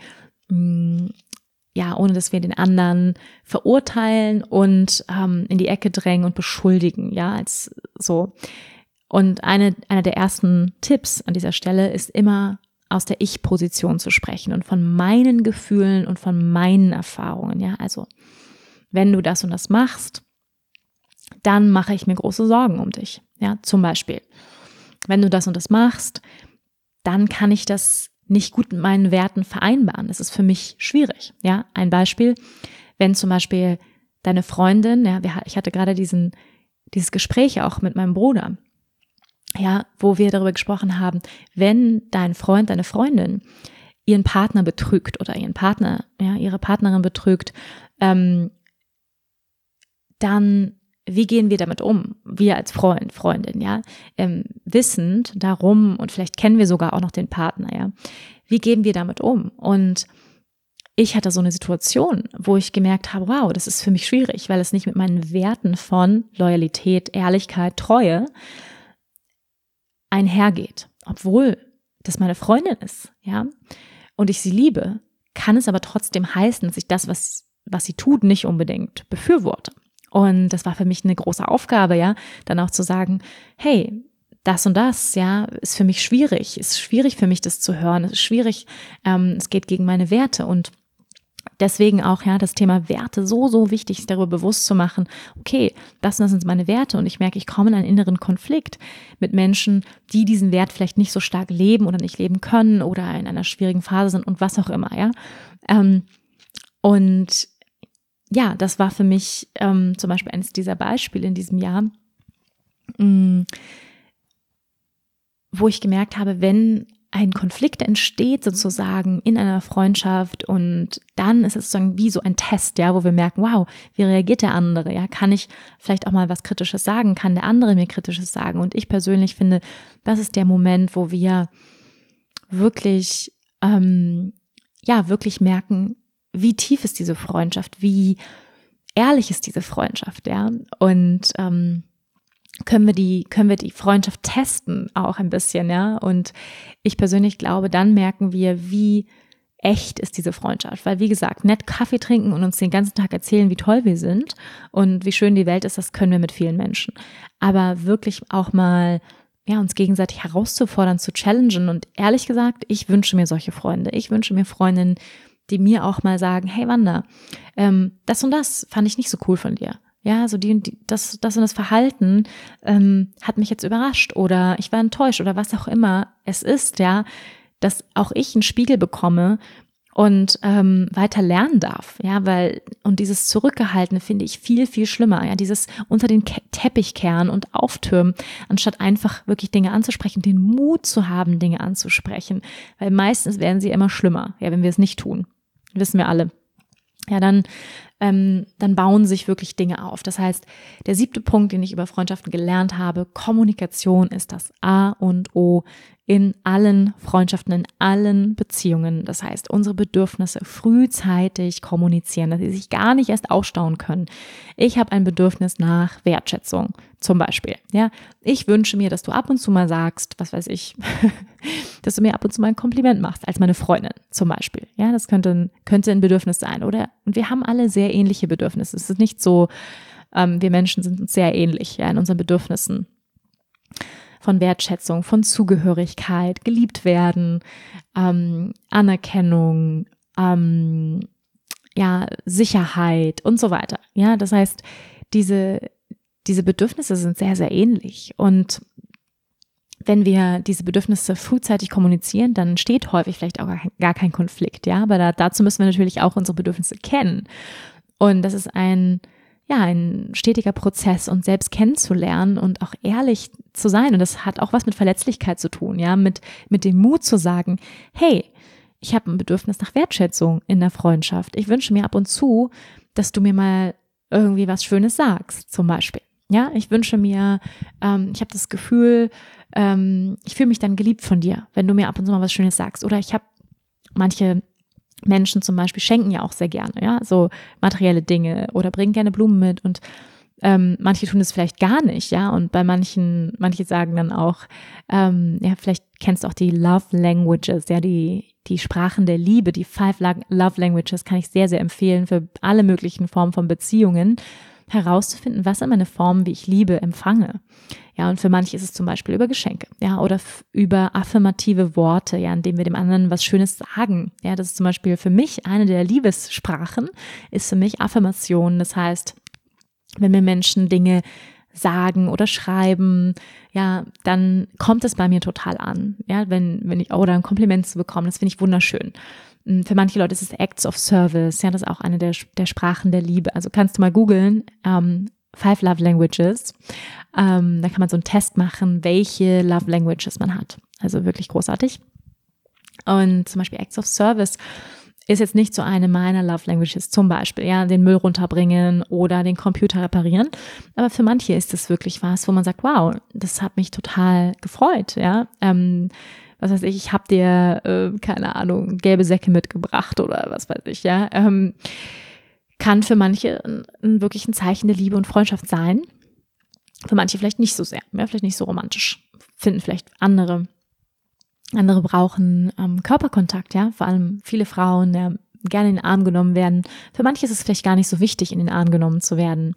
ohne dass wir den anderen verurteilen und in die Ecke drängen und beschuldigen, ja, als so. Und einer der ersten Tipps an dieser Stelle ist immer aus der Ich-Position zu sprechen und von meinen Gefühlen und von meinen Erfahrungen, ja, also wenn du das und das machst, dann mache ich mir große Sorgen um dich, ja, zum Beispiel. Wenn du das und das machst, dann kann ich das nicht gut mit meinen Werten vereinbaren. Das ist für mich schwierig, ja. Ein Beispiel, wenn zum Beispiel deine Freundin, ja, ich hatte gerade dieses Gespräch auch mit meinem Bruder, ja, wo wir darüber gesprochen haben, wenn dein Freund, deine Freundin ihren Partner betrügt oder ihren Partner, ja, ihre Partnerin betrügt, dann wie gehen wir damit um? Wir als Freund, Freundin, ja, wissend darum und vielleicht kennen wir sogar auch noch den Partner, ja. Wie gehen wir damit um? Und ich hatte so eine Situation, wo ich gemerkt habe, wow, das ist für mich schwierig, weil es nicht mit meinen Werten von Loyalität, Ehrlichkeit, Treue einhergeht. Obwohl das meine Freundin ist, ja, und ich sie liebe, kann es aber trotzdem heißen, dass ich das, was sie tut, nicht unbedingt befürworte. Und das war für mich eine große Aufgabe, ja, dann auch zu sagen, hey, das und das, ja, ist für mich schwierig. Es ist schwierig für mich, das zu hören. Es ist schwierig, es geht gegen meine Werte. Und deswegen auch, ja, das Thema Werte so wichtig, sich darüber bewusst zu machen, okay, das und das sind meine Werte. Und ich merke, ich komme in einen inneren Konflikt mit Menschen, die diesen Wert vielleicht nicht so stark leben oder nicht leben können oder in einer schwierigen Phase sind und was auch immer, ja. Und ja, das war für mich zum Beispiel eines dieser Beispiele in diesem Jahr, wo ich gemerkt habe, wenn ein Konflikt entsteht sozusagen in einer Freundschaft und dann ist es sozusagen wie so ein Test, ja, wo wir merken, wow, wie reagiert der andere, ja, kann ich vielleicht auch mal was Kritisches sagen, kann der andere mir Kritisches sagen und ich persönlich finde, das ist der Moment, wo wir wirklich, wirklich merken, wie tief ist diese Freundschaft, wie ehrlich ist diese Freundschaft, ja, und können wir die Freundschaft testen auch ein bisschen, ja, und ich persönlich glaube, dann merken wir, wie echt ist diese Freundschaft, weil wie gesagt, nett Kaffee trinken und uns den ganzen Tag erzählen, wie toll wir sind und wie schön die Welt ist, das können wir mit vielen Menschen, aber wirklich auch mal, ja, uns gegenseitig herauszufordern, zu challengen und ehrlich gesagt, ich wünsche mir solche Freunde, ich wünsche mir Freundinnen, die mir auch mal sagen, hey Wanda, das und das fand ich nicht so cool von dir. Ja, so das und das Verhalten hat mich jetzt überrascht oder ich war enttäuscht oder was auch immer es ist, ja, dass auch ich einen Spiegel bekomme und weiter lernen darf, ja, und dieses Zurückgehaltene finde ich viel, viel schlimmer, ja, dieses unter den Teppich kehren und auftürmen, anstatt einfach wirklich Dinge anzusprechen, den Mut zu haben, Dinge anzusprechen, weil meistens werden sie immer schlimmer, ja, wenn wir es nicht tun, wissen wir alle. Ja, dann bauen sich wirklich Dinge auf. Das heißt, der 7. Punkt, den ich über Freundschaften gelernt habe, Kommunikation ist das A und O in allen Freundschaften, in allen Beziehungen. Das heißt, unsere Bedürfnisse frühzeitig kommunizieren, dass sie sich gar nicht erst aufstauen können. Ich habe ein Bedürfnis nach Wertschätzung, zum Beispiel. Ja, ich wünsche mir, dass du ab und zu mal sagst, was weiß ich, dass du mir ab und zu mal ein Kompliment machst, als meine Freundin zum Beispiel. Ja, das könnte ein Bedürfnis sein, oder? Und wir haben alle sehr ähnliche Bedürfnisse. Es ist nicht so, wir Menschen sind uns sehr ähnlich, ja, in unseren Bedürfnissen von Wertschätzung, von Zugehörigkeit, geliebt werden, Anerkennung, ja, Sicherheit und so weiter. Ja, das heißt, diese Bedürfnisse sind sehr, sehr ähnlich. Und wenn wir diese Bedürfnisse frühzeitig kommunizieren, dann entsteht häufig vielleicht auch gar kein Konflikt. Ja, aber dazu müssen wir natürlich auch unsere Bedürfnisse kennen. Und das ist ein stetiger Prozess, uns selbst kennenzulernen und auch ehrlich zu sein. Und das hat auch was mit Verletzlichkeit zu tun, ja, mit dem Mut zu sagen, hey, ich habe ein Bedürfnis nach Wertschätzung in der Freundschaft. Ich wünsche mir ab und zu, dass du mir mal irgendwie was Schönes sagst, zum Beispiel. Ja, ich wünsche mir, ich habe das Gefühl, ich fühle mich dann geliebt von dir, wenn du mir ab und zu mal was Schönes sagst. Oder manche Menschen zum Beispiel schenken ja auch sehr gerne, ja, so materielle Dinge oder bringen gerne Blumen mit und manche tun es vielleicht gar nicht, ja, und bei manche sagen dann auch, ja, vielleicht kennst du auch die Love Languages, ja, die Sprachen der Liebe, die 5 Love Languages kann ich sehr, sehr empfehlen für alle möglichen Formen von Beziehungen, herauszufinden, was sind meine Formen, wie ich Liebe empfange. Ja, und für manche ist es zum Beispiel über Geschenke, ja, oder über affirmative Worte, ja, indem wir dem anderen was Schönes sagen. Ja, das ist zum Beispiel für mich eine der Liebessprachen, ist für mich Affirmation. Das heißt, wenn mir Menschen Dinge sagen oder schreiben, ja, dann kommt es bei mir total an. Ja, wenn ich, oder ein Kompliment zu bekommen, das finde ich wunderschön. Für manche Leute ist es Acts of Service, ja, das ist auch eine der Sprachen der Liebe. Also kannst du mal googeln, 5 Love Languages. Da kann man so einen Test machen, welche Love Languages man hat. Also wirklich großartig. Und zum Beispiel Acts of Service ist jetzt nicht so eine meiner Love Languages, zum Beispiel, ja, den Müll runterbringen oder den Computer reparieren. Aber für manche ist es wirklich was, wo man sagt, wow, das hat mich total gefreut, ja. Was weiß ich habe dir, keine Ahnung, gelbe Säcke mitgebracht oder was weiß ich, ja. Kann für manche wirklich ein Zeichen der Liebe und Freundschaft sein. Für manche vielleicht nicht so sehr, ja, vielleicht nicht so romantisch. Finden vielleicht andere brauchen Körperkontakt, ja, vor allem viele Frauen, ja, gerne in den Arm genommen werden. Für manche ist es vielleicht gar nicht so wichtig, in den Arm genommen zu werden.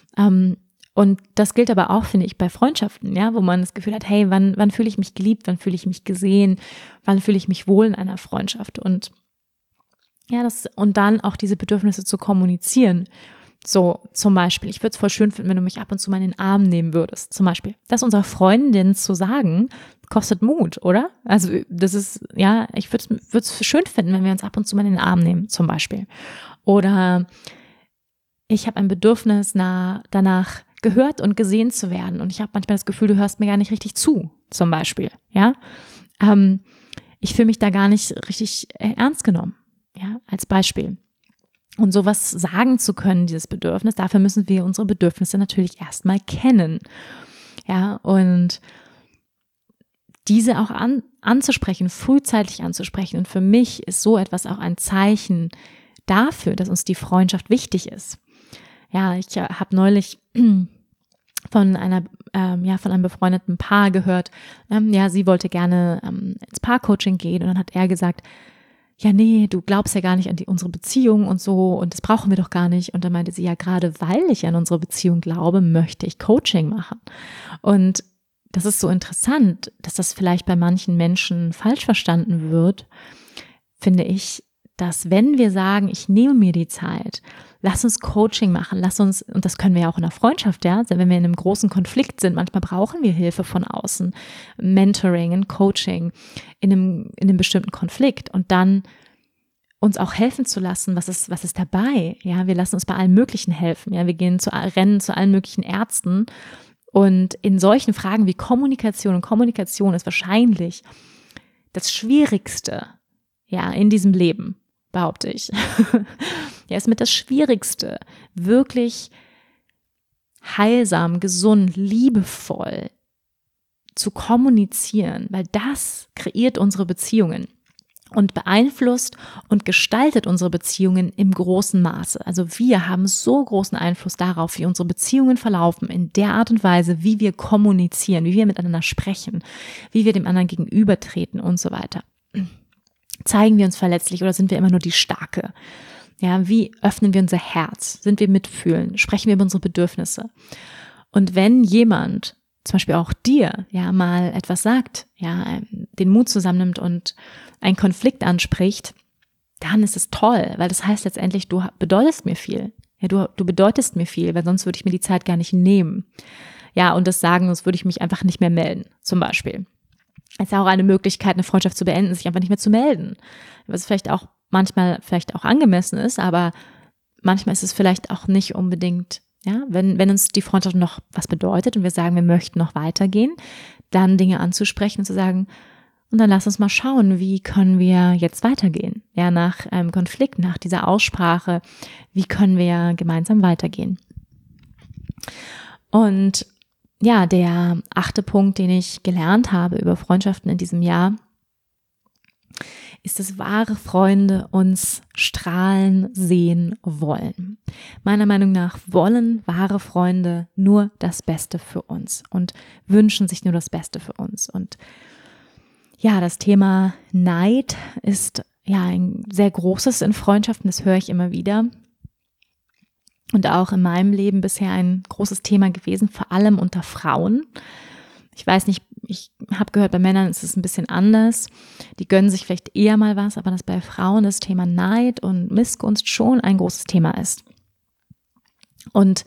Und das gilt aber auch, finde ich, bei Freundschaften, ja, wo man das Gefühl hat, hey, wann fühle ich mich geliebt, wann fühle ich mich gesehen, wann fühle ich mich wohl in einer Freundschaft und ja, und dann auch diese Bedürfnisse zu kommunizieren. So, zum Beispiel, ich würde es voll schön finden, wenn du mich ab und zu mal in den Arm nehmen würdest, zum Beispiel. Das unserer Freundin zu sagen, kostet Mut, oder? Also das ist, ja, ich würde es schön finden, wenn wir uns ab und zu mal in den Arm nehmen, zum Beispiel. Oder ich habe ein Bedürfnis danach, gehört und gesehen zu werden. Und ich habe manchmal das Gefühl, du hörst mir gar nicht richtig zu, zum Beispiel. Ja, ich fühle mich da gar nicht richtig ernst genommen. Ja, als Beispiel. Und sowas sagen zu können, dieses Bedürfnis, dafür müssen wir unsere Bedürfnisse natürlich erstmal kennen. Ja, und diese auch anzusprechen, frühzeitig anzusprechen. Und für mich ist so etwas auch ein Zeichen dafür, dass uns die Freundschaft wichtig ist. Ja, ich habe neulich von einem befreundeten Paar gehört, ja, sie wollte gerne ins Paarcoaching gehen und dann hat er gesagt, ja, nee, du glaubst ja gar nicht an unsere Beziehung und so und das brauchen wir doch gar nicht. Und dann meinte sie, ja, gerade weil ich an unsere Beziehung glaube, möchte ich Coaching machen. Und das ist so interessant, dass das vielleicht bei manchen Menschen falsch verstanden wird, finde ich, dass wenn wir sagen, ich nehme mir die Zeit, lass uns Coaching machen, und das können wir ja auch in der Freundschaft, ja, also wenn wir in einem großen Konflikt sind, manchmal brauchen wir Hilfe von außen, Mentoring, ein Coaching in einem bestimmten Konflikt und dann uns auch helfen zu lassen, was ist dabei, ja, wir lassen uns bei allen möglichen helfen, ja, wir rennen zu allen möglichen Ärzten und in solchen Fragen wie Kommunikation, und Kommunikation ist wahrscheinlich das Schwierigste, ja, in diesem Leben, behaupte ich. Ja, ist mit das Schwierigste, wirklich heilsam, gesund, liebevoll zu kommunizieren, weil das kreiert unsere Beziehungen und beeinflusst und gestaltet unsere Beziehungen im großen Maße. Also wir haben so großen Einfluss darauf, wie unsere Beziehungen verlaufen, in der Art und Weise, wie wir kommunizieren, wie wir miteinander sprechen, wie wir dem anderen gegenübertreten und so weiter. Zeigen wir uns verletzlich oder sind wir immer nur die Starke? Ja, wie öffnen wir unser Herz? Sind wir mitfühlend? Sprechen wir über unsere Bedürfnisse? Und wenn jemand, zum Beispiel auch dir, ja, mal etwas sagt, ja, den Mut zusammennimmt und einen Konflikt anspricht, dann ist es toll, weil das heißt letztendlich, du bedeutest mir viel. Ja, du bedeutest mir viel, weil sonst würde ich mir die Zeit gar nicht nehmen. Ja, und das sagen, sonst würde ich mich einfach nicht mehr melden, zum Beispiel. Es ist ja auch eine Möglichkeit, eine Freundschaft zu beenden, sich einfach nicht mehr zu melden. Was vielleicht auch manchmal vielleicht auch angemessen ist, aber manchmal ist es vielleicht auch nicht unbedingt, ja, wenn uns die Freundschaft noch was bedeutet und wir sagen, wir möchten noch weitergehen, dann Dinge anzusprechen und zu sagen, und dann lass uns mal schauen, wie können wir jetzt weitergehen? Ja, nach einem Konflikt, nach dieser Aussprache, wie können wir gemeinsam weitergehen? Und ja, der 8. Punkt, den ich gelernt habe über Freundschaften in diesem Jahr, ist, dass wahre Freunde uns strahlen sehen wollen. Meiner Meinung nach wollen wahre Freunde nur das Beste für uns und wünschen sich nur das Beste für uns. Und ja, das Thema Neid ist ja ein sehr großes in Freundschaften, das höre ich immer wieder. Und auch in meinem Leben bisher ein großes Thema gewesen, vor allem unter Frauen. Ich weiß nicht, ich habe gehört, bei Männern ist es ein bisschen anders. Die gönnen sich vielleicht eher mal was, aber dass bei Frauen das Thema Neid und Missgunst schon ein großes Thema ist. Und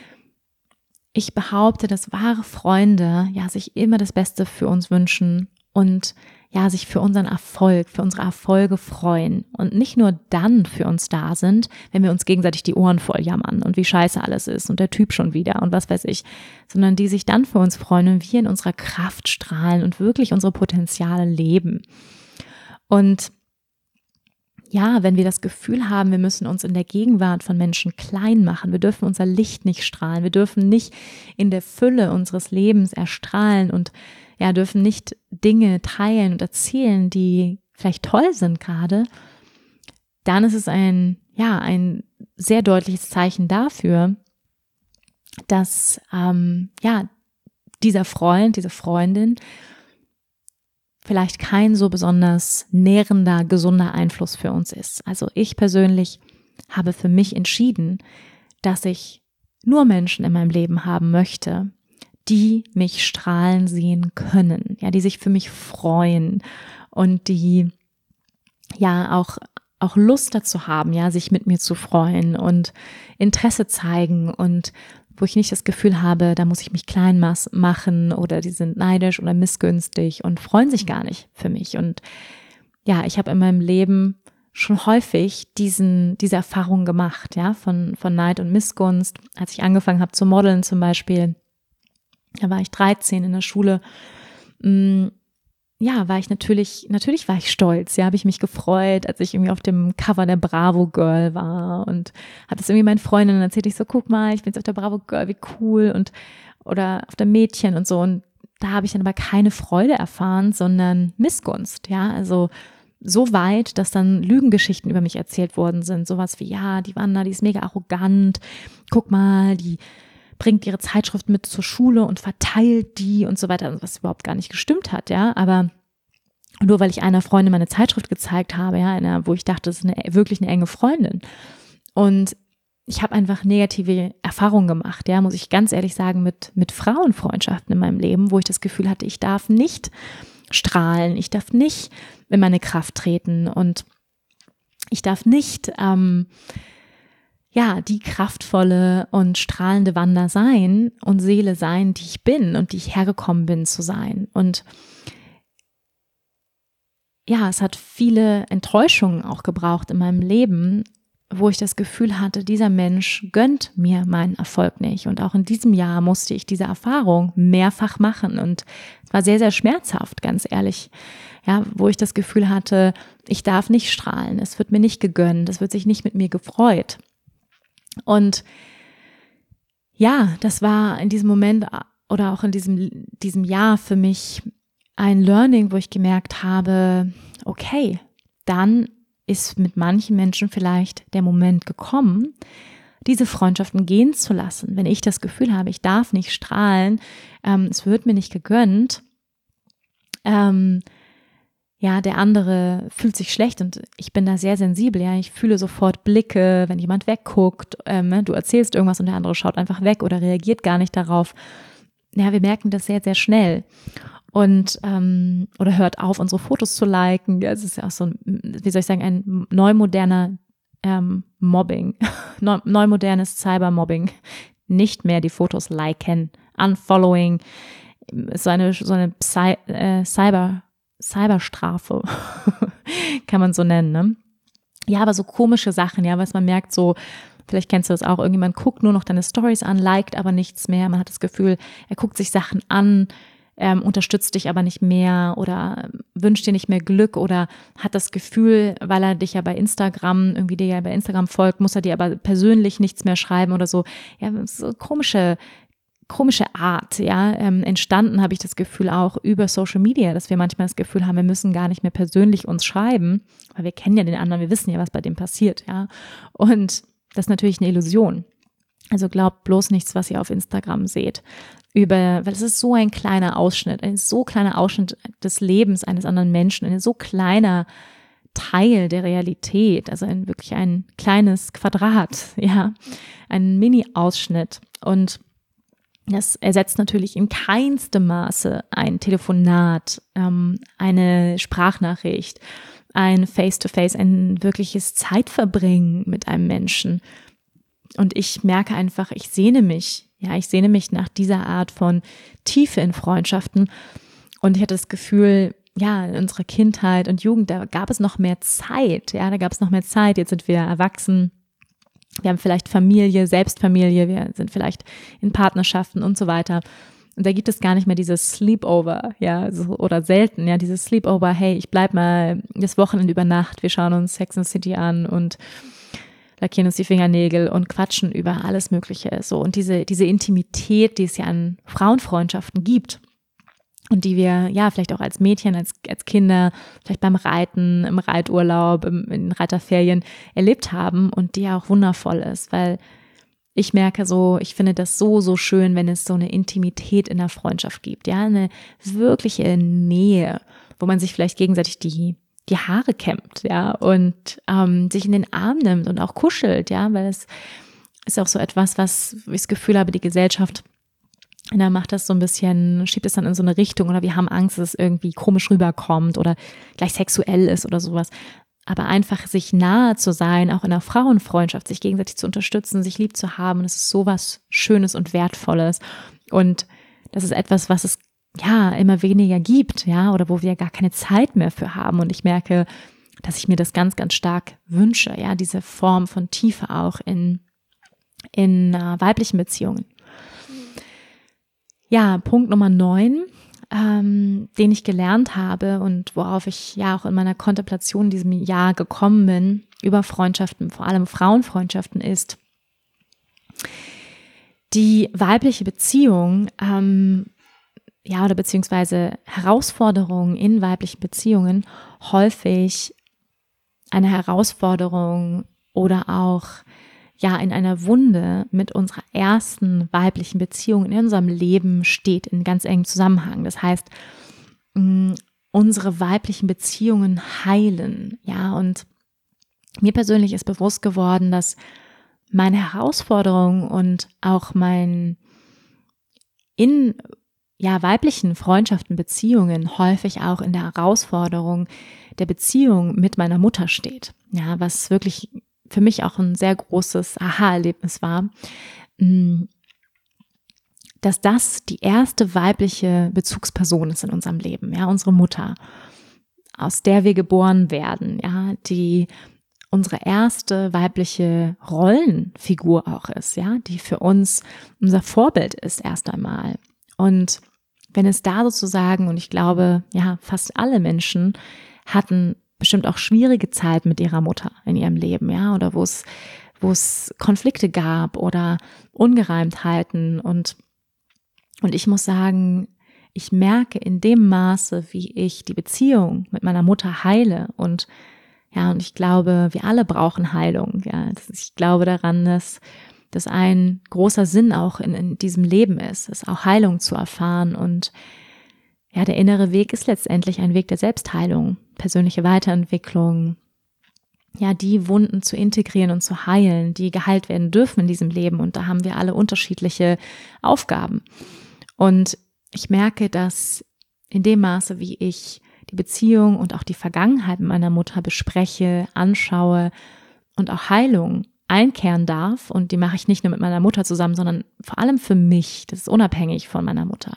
ich behaupte, dass wahre Freunde ja sich immer das Beste für uns wünschen und ja sich für unseren Erfolg, für unsere Erfolge freuen und nicht nur dann für uns da sind, wenn wir uns gegenseitig die Ohren voll jammern und wie scheiße alles ist und der Typ schon wieder und was weiß ich, sondern die sich dann für uns freuen und wir in unserer Kraft strahlen und wirklich unsere Potenziale leben. Und ja, wenn wir das Gefühl haben, wir müssen uns in der Gegenwart von Menschen klein machen, wir dürfen unser Licht nicht strahlen, wir dürfen nicht in der Fülle unseres Lebens erstrahlen und ja, dürfen nicht Dinge teilen und erzählen, die vielleicht toll sind gerade, dann ist es ein sehr deutliches Zeichen dafür, dass dieser Freund, diese Freundin vielleicht kein so besonders nährender, gesunder Einfluss für uns ist. Also ich persönlich habe für mich entschieden, dass ich nur Menschen in meinem Leben haben möchte, die mich strahlen sehen können, ja, die sich für mich freuen und die ja auch Lust dazu haben, ja, sich mit mir zu freuen und Interesse zeigen und wo ich nicht das Gefühl habe, da muss ich mich klein machen oder die sind neidisch oder missgünstig und freuen sich gar nicht für mich. Und ja, ich habe in meinem Leben schon häufig diese Erfahrung gemacht, ja, von Neid und Missgunst. Als ich angefangen habe zu modeln zum Beispiel, da war ich 13 in der Schule, ja, war ich natürlich war ich stolz, ja, habe ich mich gefreut, als ich irgendwie auf dem Cover der Bravo Girl war und habe das irgendwie meinen Freundinnen erzählt, ich so, guck mal, ich bin jetzt auf der Bravo Girl, wie cool und oder auf der Mädchen und so und da habe ich dann aber keine Freude erfahren, sondern Missgunst, ja, also so weit, dass dann Lügengeschichten über mich erzählt worden sind, sowas wie, ja, die Wanda, die ist mega arrogant, guck mal, die bringt ihre Zeitschrift mit zur Schule und verteilt die und so weiter, was überhaupt gar nicht gestimmt hat, ja, aber nur weil ich einer Freundin meine Zeitschrift gezeigt habe, ja, wo ich dachte, das ist wirklich eine enge Freundin und ich habe einfach negative Erfahrungen gemacht, ja, muss ich ganz ehrlich sagen, mit Frauenfreundschaften in meinem Leben, wo ich das Gefühl hatte, ich darf nicht strahlen, ich darf nicht in meine Kraft treten und ich darf nicht die kraftvolle und strahlende Wanda sein und Seele sein, die ich bin und die ich hergekommen bin zu sein. Und es hat viele Enttäuschungen auch gebraucht in meinem Leben, wo ich das Gefühl hatte, dieser Mensch gönnt mir meinen Erfolg nicht. Und auch in diesem Jahr musste ich diese Erfahrung mehrfach machen. Und es war sehr, sehr schmerzhaft, ganz ehrlich. Wo ich das Gefühl hatte, ich darf nicht strahlen, es wird mir nicht gegönnt, es wird sich nicht mit mir gefreut. Und das war in diesem Moment oder auch in diesem Jahr für mich ein Learning, wo ich gemerkt habe, okay, dann ist mit manchen Menschen vielleicht der Moment gekommen, diese Freundschaften gehen zu lassen. Wenn ich das Gefühl habe, ich darf nicht strahlen, es wird mir nicht gegönnt, der andere fühlt sich schlecht und ich bin da sehr sensibel, ich fühle sofort Blicke, wenn jemand wegguckt, du erzählst irgendwas und der andere schaut einfach weg oder reagiert gar nicht darauf. Wir merken das sehr, sehr schnell. Und oder hört auf, unsere Fotos zu liken. Es ist ja auch so ein neumoderner Mobbing, neumodernes Cybermobbing. Nicht mehr die Fotos liken, unfollowing, so eine Cyberstrafe, kann man so nennen, ne? Aber so komische Sachen, was man merkt, so, vielleicht kennst du das auch, irgendjemand guckt nur noch deine Stories an, liked aber nichts mehr, man hat das Gefühl, er guckt sich Sachen an, unterstützt dich aber nicht mehr oder wünscht dir nicht mehr Glück oder hat das Gefühl, weil er dich bei Instagram, dir ja bei Instagram folgt, muss er dir aber persönlich nichts mehr schreiben oder so. So komische Art, entstanden habe ich das Gefühl auch über Social Media, dass wir manchmal das Gefühl haben, wir müssen gar nicht mehr persönlich uns schreiben, weil wir kennen ja den anderen, wir wissen ja, was bei dem passiert, Und das ist natürlich eine Illusion. Also glaubt bloß nichts, was ihr auf Instagram seht. Weil es ist so ein kleiner Ausschnitt, ein so kleiner Ausschnitt des Lebens eines anderen Menschen, ein so kleiner Teil der Realität, also wirklich ein kleines Quadrat, ein Mini-Ausschnitt. Und das ersetzt natürlich in keinstem Maße ein Telefonat, eine Sprachnachricht, ein Face-to-Face, ein wirkliches Zeitverbringen mit einem Menschen. Und ich merke einfach, ich sehne mich nach dieser Art von Tiefe in Freundschaften. Und ich hatte das Gefühl, in unserer Kindheit und Jugend, da gab es noch mehr Zeit, Jetzt sind wir erwachsen. Wir haben vielleicht Familie, Selbstfamilie, wir sind vielleicht in Partnerschaften und so weiter. Und da gibt es gar nicht mehr dieses Sleepover, oder selten, dieses Sleepover, hey, ich bleib mal das Wochenende über Nacht, wir schauen uns Sex and the City an und lackieren uns die Fingernägel und quatschen über alles Mögliche. So. Und diese Intimität, die es ja an Frauenfreundschaften gibt und die wir vielleicht auch als Mädchen, als Kinder, vielleicht beim Reiten, im Reiturlaub, in den Reiterferien erlebt haben und die ja auch wundervoll ist, weil ich merke ich finde das so schön, wenn es so eine Intimität in der Freundschaft gibt, eine wirkliche Nähe, wo man sich vielleicht gegenseitig die Haare kämmt, und sich in den Arm nimmt und auch kuschelt, weil es ist auch so etwas, was ich das Gefühl habe, die Gesellschaft, macht das so ein bisschen, schiebt es dann in so eine Richtung oder wir haben Angst, dass es irgendwie komisch rüberkommt oder gleich sexuell ist oder sowas. Aber einfach sich nahe zu sein, auch in einer Frauenfreundschaft, sich gegenseitig zu unterstützen, sich lieb zu haben, das ist sowas Schönes und Wertvolles. Und das ist etwas, was es immer weniger gibt, oder wo wir gar keine Zeit mehr für haben. Und ich merke, dass ich mir das ganz, ganz stark wünsche, diese Form von Tiefe auch in weiblichen Beziehungen. Punkt Nummer 9, den ich gelernt habe und worauf ich auch in meiner Kontemplation in diesem Jahr gekommen bin, über Freundschaften, vor allem Frauenfreundschaften, ist die weibliche Beziehung, oder beziehungsweise Herausforderungen in weiblichen Beziehungen häufig eine Herausforderung oder auch in einer Wunde mit unserer ersten weiblichen Beziehung in unserem Leben steht in ganz engem Zusammenhang. Das heißt, unsere weiblichen Beziehungen heilen, und mir persönlich ist bewusst geworden, dass meine Herausforderung und auch mein in weiblichen Freundschaften, Beziehungen häufig auch in der Herausforderung der Beziehung mit meiner Mutter steht. Was wirklich für mich auch ein sehr großes Aha-Erlebnis war, dass das die erste weibliche Bezugsperson ist in unserem Leben, ja, unsere Mutter, aus der wir geboren werden, ja, die unsere erste weibliche Rollenfigur auch ist, ja, die für uns unser Vorbild ist erst einmal. Und wenn es da sozusagen, und ich glaube, ja, fast alle Menschen hatten bestimmt auch schwierige Zeiten mit ihrer Mutter in ihrem Leben, ja, oder wo es Konflikte gab oder Ungereimtheiten und ich muss sagen, ich merke in dem Maße, wie ich die Beziehung mit meiner Mutter heile und ich glaube, wir alle brauchen Heilung, ja, ich glaube daran, dass das ein großer Sinn auch in diesem Leben ist auch Heilung zu erfahren und ja, der innere Weg ist letztendlich ein Weg der Selbstheilung, persönliche Weiterentwicklung, ja, die Wunden zu integrieren und zu heilen, die geheilt werden dürfen in diesem Leben und da haben wir alle unterschiedliche Aufgaben. Und ich merke, dass in dem Maße, wie ich die Beziehung und auch die Vergangenheit mit meiner Mutter bespreche, anschaue und auch Heilung einkehren darf, und die mache ich nicht nur mit meiner Mutter zusammen, sondern vor allem für mich, das ist unabhängig von meiner Mutter,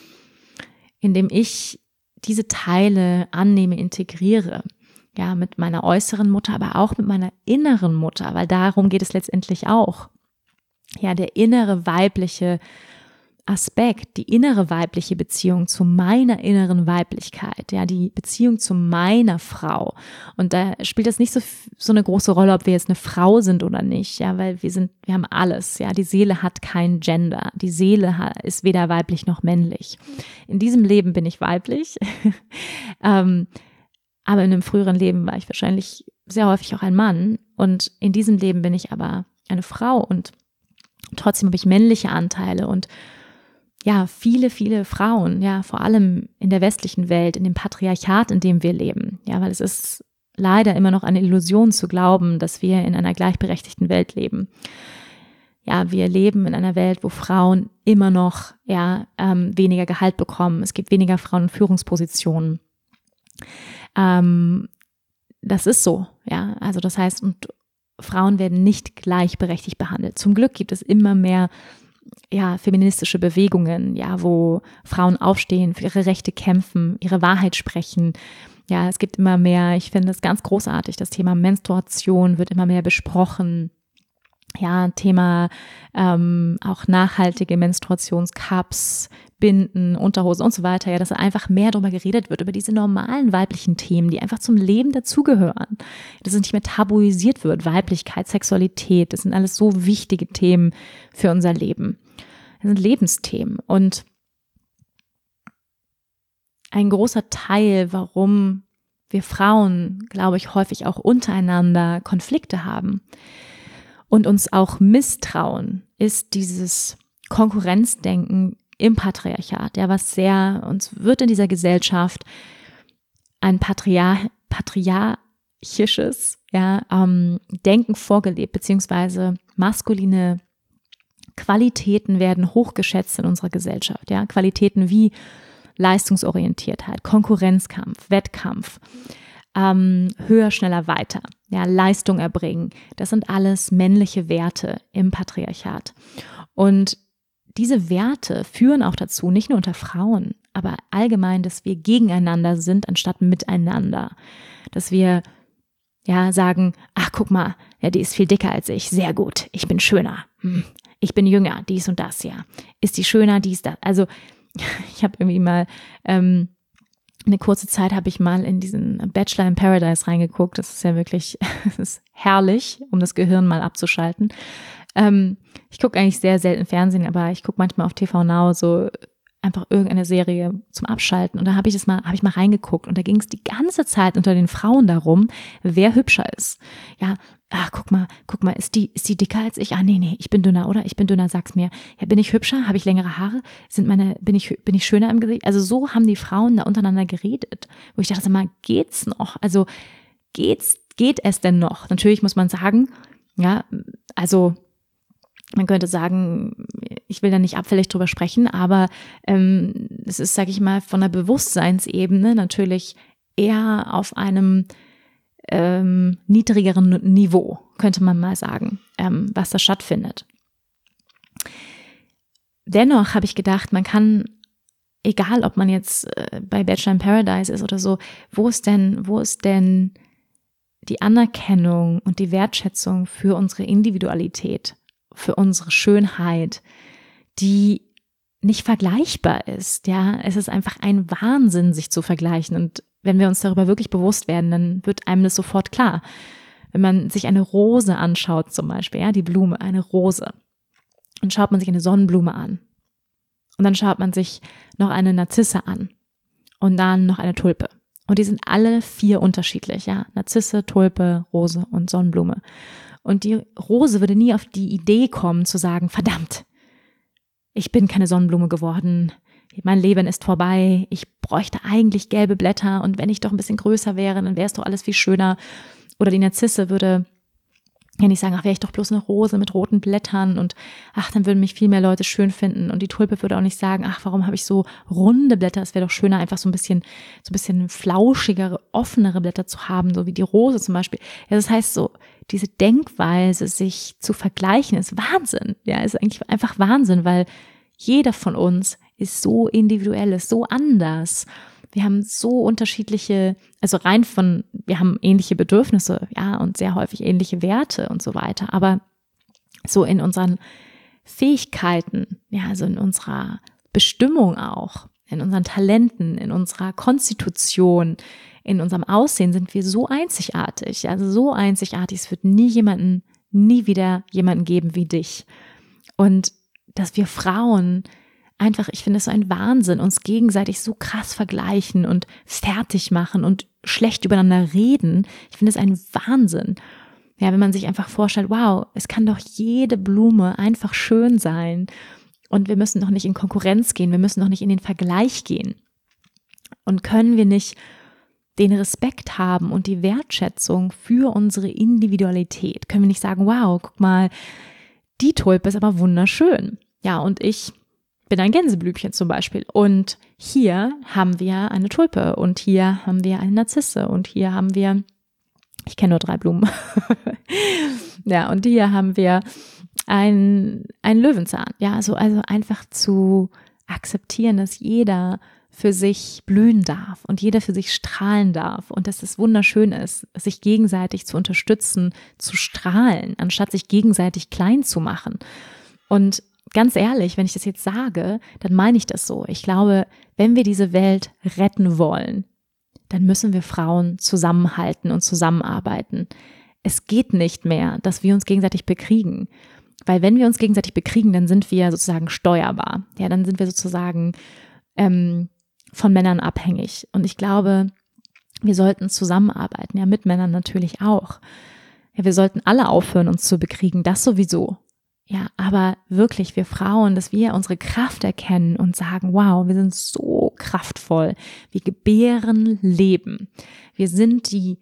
indem ich diese Teile annehme, integriere, ja, mit meiner äußeren Mutter, aber auch mit meiner inneren Mutter, weil darum geht es letztendlich auch. Ja, der innere weibliche Aspekt, die innere weibliche Beziehung zu meiner inneren Weiblichkeit, ja, die Beziehung zu meiner Frau. Und da spielt das nicht so eine große Rolle, ob wir jetzt eine Frau sind oder nicht, ja, weil wir haben alles, ja, die Seele hat kein Gender, die Seele ist weder weiblich noch männlich. In diesem Leben bin ich weiblich, aber in einem früheren Leben war ich wahrscheinlich sehr häufig auch ein Mann und in diesem Leben bin ich aber eine Frau und trotzdem habe ich männliche Anteile und ja, viele, viele Frauen, ja, vor allem in der westlichen Welt, in dem Patriarchat, in dem wir leben, ja, weil es ist leider immer noch eine Illusion zu glauben, dass wir in einer gleichberechtigten Welt leben. Ja, wir leben in einer Welt, wo Frauen immer noch, weniger Gehalt bekommen. Es gibt weniger Frauen in Führungspositionen. Das ist so, ja, also das heißt, und Frauen werden nicht gleichberechtigt behandelt. Zum Glück gibt es immer mehr feministische Bewegungen, ja, wo Frauen aufstehen, für ihre Rechte kämpfen, ihre Wahrheit sprechen. Ja, es gibt immer mehr, ich finde es ganz großartig, das Thema Menstruation wird immer mehr besprochen. Ja, Thema auch nachhaltige Menstruationscups, Binden, Unterhosen und so weiter, ja, dass einfach mehr darüber geredet wird, über diese normalen weiblichen Themen, die einfach zum Leben dazugehören. Dass es nicht mehr tabuisiert wird, Weiblichkeit, Sexualität, das sind alles so wichtige Themen für unser Leben. Das sind Lebensthemen und ein großer Teil, warum wir Frauen, glaube ich, häufig auch untereinander Konflikte haben und uns auch misstrauen, ist dieses Konkurrenzdenken im Patriarchat, ja, was uns wird in dieser Gesellschaft ein patriarchisches Denken vorgelebt, beziehungsweise maskuline Qualitäten werden hochgeschätzt in unserer Gesellschaft, ja, Qualitäten wie Leistungsorientiertheit, Konkurrenzkampf, Wettkampf, höher, schneller, weiter, ja, Leistung erbringen, das sind alles männliche Werte im Patriarchat. Und diese Werte führen auch dazu, nicht nur unter Frauen, aber allgemein, dass wir gegeneinander sind, anstatt miteinander. Dass wir sagen, ach guck mal, ja, die ist viel dicker als ich, sehr gut, ich bin schöner, ich bin jünger, dies und das, ja. Ist die schöner, dies, das. Also ich habe irgendwie mal eine kurze Zeit habe ich mal in diesen Bachelor in Paradise reingeguckt. Das ist ja wirklich, das ist herrlich, um das Gehirn mal abzuschalten. Ich gucke eigentlich sehr selten Fernsehen, aber ich gucke manchmal auf TV Now so einfach irgendeine Serie zum Abschalten. Und da habe ich mal reingeguckt und da ging es die ganze Zeit unter den Frauen darum, wer hübscher ist. Ja, guck mal, ist die dicker als ich? Nee, ich bin dünner, oder? Ich bin dünner, sag's mir. Ja, bin ich hübscher? Habe ich längere Haare? Bin ich schöner im Gesicht? Also so haben die Frauen da untereinander geredet, wo ich dachte, sag mal, geht's noch? Also geht es denn noch? Natürlich muss man sagen, ja, also man könnte sagen, ich will da nicht abfällig drüber sprechen, aber es ist, sage ich mal, von der Bewusstseinsebene natürlich eher auf einem niedrigeren Niveau. könnte man mal sagen, was da stattfindet. Dennoch habe ich gedacht, man kann, egal ob man jetzt bei Bachelor in Paradise ist oder so, wo ist denn die Anerkennung und die Wertschätzung für unsere Individualität, für unsere Schönheit, die nicht vergleichbar ist. Ja, es ist einfach ein Wahnsinn, sich zu vergleichen. Und wenn wir uns darüber wirklich bewusst werden, dann wird einem das sofort klar. Wenn man sich eine Rose anschaut zum Beispiel, ja, die Blume, eine Rose, und schaut man sich eine Sonnenblume an. Und dann schaut man sich noch eine Narzisse an und dann noch eine Tulpe. Und die sind alle 4 unterschiedlich, ja, Narzisse, Tulpe, Rose und Sonnenblume. Und die Rose würde nie auf die Idee kommen zu sagen, verdammt, ich bin keine Sonnenblume geworden, mein Leben ist vorbei, ich bräuchte eigentlich gelbe Blätter und wenn ich doch ein bisschen größer wäre, dann wäre es doch alles viel schöner. Oder die Narzisse würde ja nicht sagen, ach, wäre ich doch bloß eine Rose mit roten Blättern und ach, dann würden mich viel mehr Leute schön finden. Und die Tulpe würde auch nicht sagen, ach, warum habe ich so runde Blätter? Es wäre doch schöner, einfach so ein bisschen flauschigere, offenere Blätter zu haben, so wie die Rose zum Beispiel. Ja, das heißt so, diese Denkweise, sich zu vergleichen, ist Wahnsinn. Ja, ist eigentlich einfach Wahnsinn, weil jeder von uns ist so individuell, ist so anders. Wir haben so unterschiedliche, also wir haben ähnliche Bedürfnisse, ja, und sehr häufig ähnliche Werte und so weiter. Aber so in unseren Fähigkeiten, ja, also in unserer Bestimmung auch, in unseren Talenten, in unserer Konstitution, in unserem Aussehen sind wir so einzigartig. Also so einzigartig, es wird nie wieder jemanden geben wie dich. Und dass wir Frauen einfach, ich finde es so ein Wahnsinn, uns gegenseitig so krass vergleichen und fertig machen und schlecht übereinander reden. Ich finde es ein Wahnsinn. Ja, wenn man sich einfach vorstellt, wow, es kann doch jede Blume einfach schön sein und wir müssen doch nicht in Konkurrenz gehen, wir müssen doch nicht in den Vergleich gehen. Und können wir nicht den Respekt haben und die Wertschätzung für unsere Individualität? Können wir nicht sagen, wow, guck mal, die Tulpe ist aber wunderschön. Ja, und ich bin ein Gänseblümchen zum Beispiel. Und hier haben wir eine Tulpe und hier haben wir eine Narzisse und hier haben wir, ich kenne nur 3 Blumen. Ja, und hier haben wir einen Löwenzahn. Ja, also einfach zu akzeptieren, dass jeder für sich blühen darf und jeder für sich strahlen darf und dass es wunderschön ist, sich gegenseitig zu unterstützen, zu strahlen, anstatt sich gegenseitig klein zu machen. Und ganz ehrlich, wenn ich das jetzt sage, dann meine ich das so. Ich glaube, wenn wir diese Welt retten wollen, dann müssen wir Frauen zusammenhalten und zusammenarbeiten. Es geht nicht mehr, dass wir uns gegenseitig bekriegen. Weil wenn wir uns gegenseitig bekriegen, dann sind wir sozusagen steuerbar. Ja, dann sind wir sozusagen von Männern abhängig. Und ich glaube, wir sollten zusammenarbeiten, ja, mit Männern natürlich auch. Ja, wir sollten alle aufhören, uns zu bekriegen, das sowieso. Ja, aber wirklich, wir Frauen, dass wir unsere Kraft erkennen und sagen, wow, wir sind so kraftvoll, wir gebären Leben. Wir sind die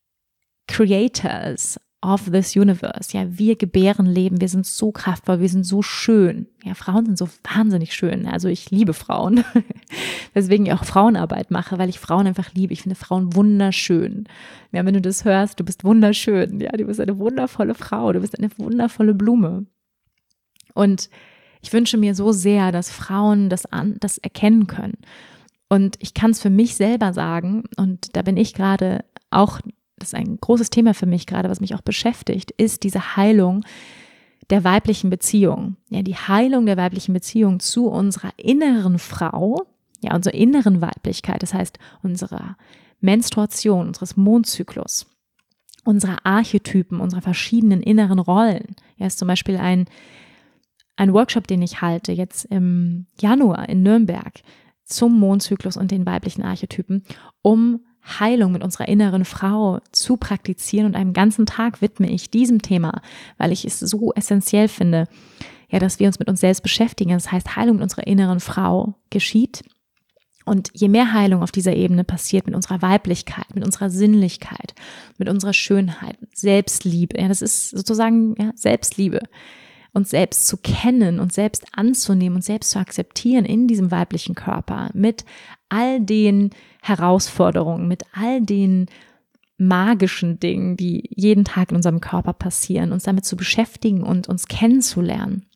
Creators of this universe. Ja, wir gebären Leben, wir sind so kraftvoll, wir sind so schön. Ja, Frauen sind so wahnsinnig schön. Also ich liebe Frauen, weswegen ich auch Frauenarbeit mache, weil ich Frauen einfach liebe. Ich finde Frauen wunderschön. Ja, wenn du das hörst, du bist wunderschön. Ja, du bist eine wundervolle Frau, du bist eine wundervolle Blume. Und ich wünsche mir so sehr, dass Frauen das erkennen können. Und ich kann es für mich selber sagen, und da bin ich gerade auch, das ist ein großes Thema für mich gerade, was mich auch beschäftigt, ist diese Heilung der weiblichen Beziehung. Ja, die Heilung der weiblichen Beziehung zu unserer inneren Frau, ja, unserer inneren Weiblichkeit, das heißt unserer Menstruation, unseres Mondzyklus, unserer Archetypen, unserer verschiedenen inneren Rollen. Ja, ist zum Beispiel ein Workshop, den ich halte, jetzt im Januar in Nürnberg zum Mondzyklus und den weiblichen Archetypen, um Heilung mit unserer inneren Frau zu praktizieren. Und einen ganzen Tag widme ich diesem Thema, weil ich es so essentiell finde, ja, dass wir uns mit uns selbst beschäftigen. Das heißt, Heilung mit unserer inneren Frau geschieht. Und je mehr Heilung auf dieser Ebene passiert mit unserer Weiblichkeit, mit unserer Sinnlichkeit, mit unserer Schönheit, Selbstliebe, ja, das ist sozusagen ja, Selbstliebe, uns selbst zu kennen und selbst anzunehmen und selbst zu akzeptieren in diesem weiblichen Körper mit all den Herausforderungen, mit all den magischen Dingen, die jeden Tag in unserem Körper passieren, uns damit zu beschäftigen und uns kennenzulernen.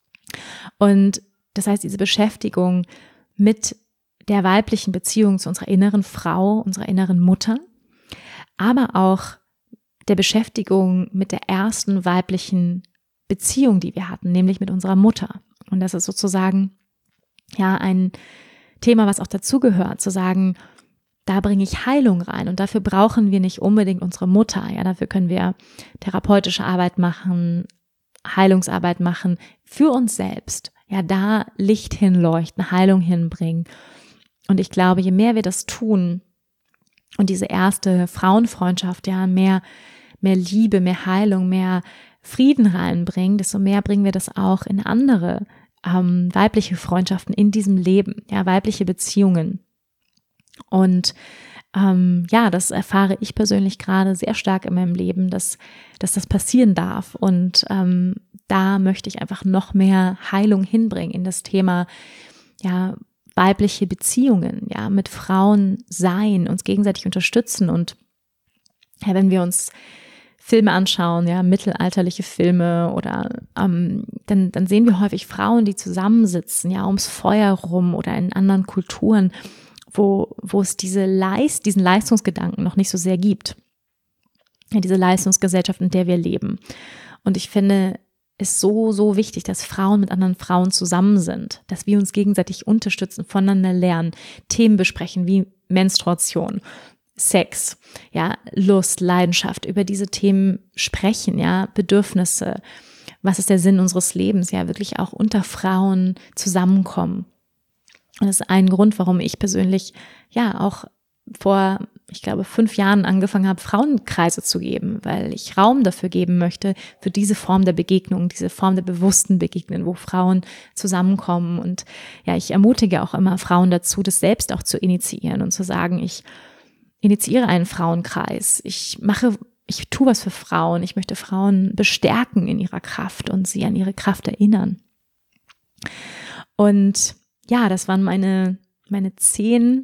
Und das heißt, diese Beschäftigung mit der weiblichen Beziehung zu unserer inneren Frau, unserer inneren Mutter, aber auch der Beschäftigung mit der ersten weiblichen Beziehung, die wir hatten, nämlich mit unserer Mutter. Und das ist sozusagen ja ein Thema, was auch dazugehört, zu sagen, da bringe ich Heilung rein und dafür brauchen wir nicht unbedingt unsere Mutter. Ja, dafür können wir therapeutische Arbeit machen, Heilungsarbeit machen für uns selbst. Ja, da Licht hinleuchten, Heilung hinbringen. Und ich glaube, je mehr wir das tun und diese erste Frauenfreundschaft, ja, mehr Liebe, mehr Heilung, mehr Frieden reinbringen, desto mehr bringen wir das auch in andere weibliche Freundschaften in diesem Leben, ja, weibliche Beziehungen. Und das erfahre ich persönlich gerade sehr stark in meinem Leben, dass das passieren darf. Und da möchte ich einfach noch mehr Heilung hinbringen in das Thema, ja, weibliche Beziehungen, ja, mit Frauen sein, uns gegenseitig unterstützen. Und ja, wenn wir uns Filme anschauen, ja, mittelalterliche Filme oder dann sehen wir häufig Frauen, die zusammensitzen, ja, ums Feuer rum oder in anderen Kulturen, wo es diesen Leistungsgedanken noch nicht so sehr gibt. Ja, diese Leistungsgesellschaft, in der wir leben. Und ich finde es so wichtig, dass Frauen mit anderen Frauen zusammen sind, dass wir uns gegenseitig unterstützen, voneinander lernen, Themen besprechen wie Menstruation, Sex, ja, Lust, Leidenschaft, über diese Themen sprechen, ja, Bedürfnisse, was ist der Sinn unseres Lebens, ja, wirklich auch unter Frauen zusammenkommen. Und das ist ein Grund, warum ich persönlich ja auch vor, ich glaube, 5 Jahren angefangen habe, Frauenkreise zu geben, weil ich Raum dafür geben möchte, für diese Form der Begegnung, diese Form der bewussten Begegnung, wo Frauen zusammenkommen. Und ja, ich ermutige auch immer Frauen dazu, das selbst auch zu initiieren und zu sagen, ich initiiere einen Frauenkreis, ich tue was für Frauen, ich möchte Frauen bestärken in ihrer Kraft und sie an ihre Kraft erinnern. Und ja, das waren meine 10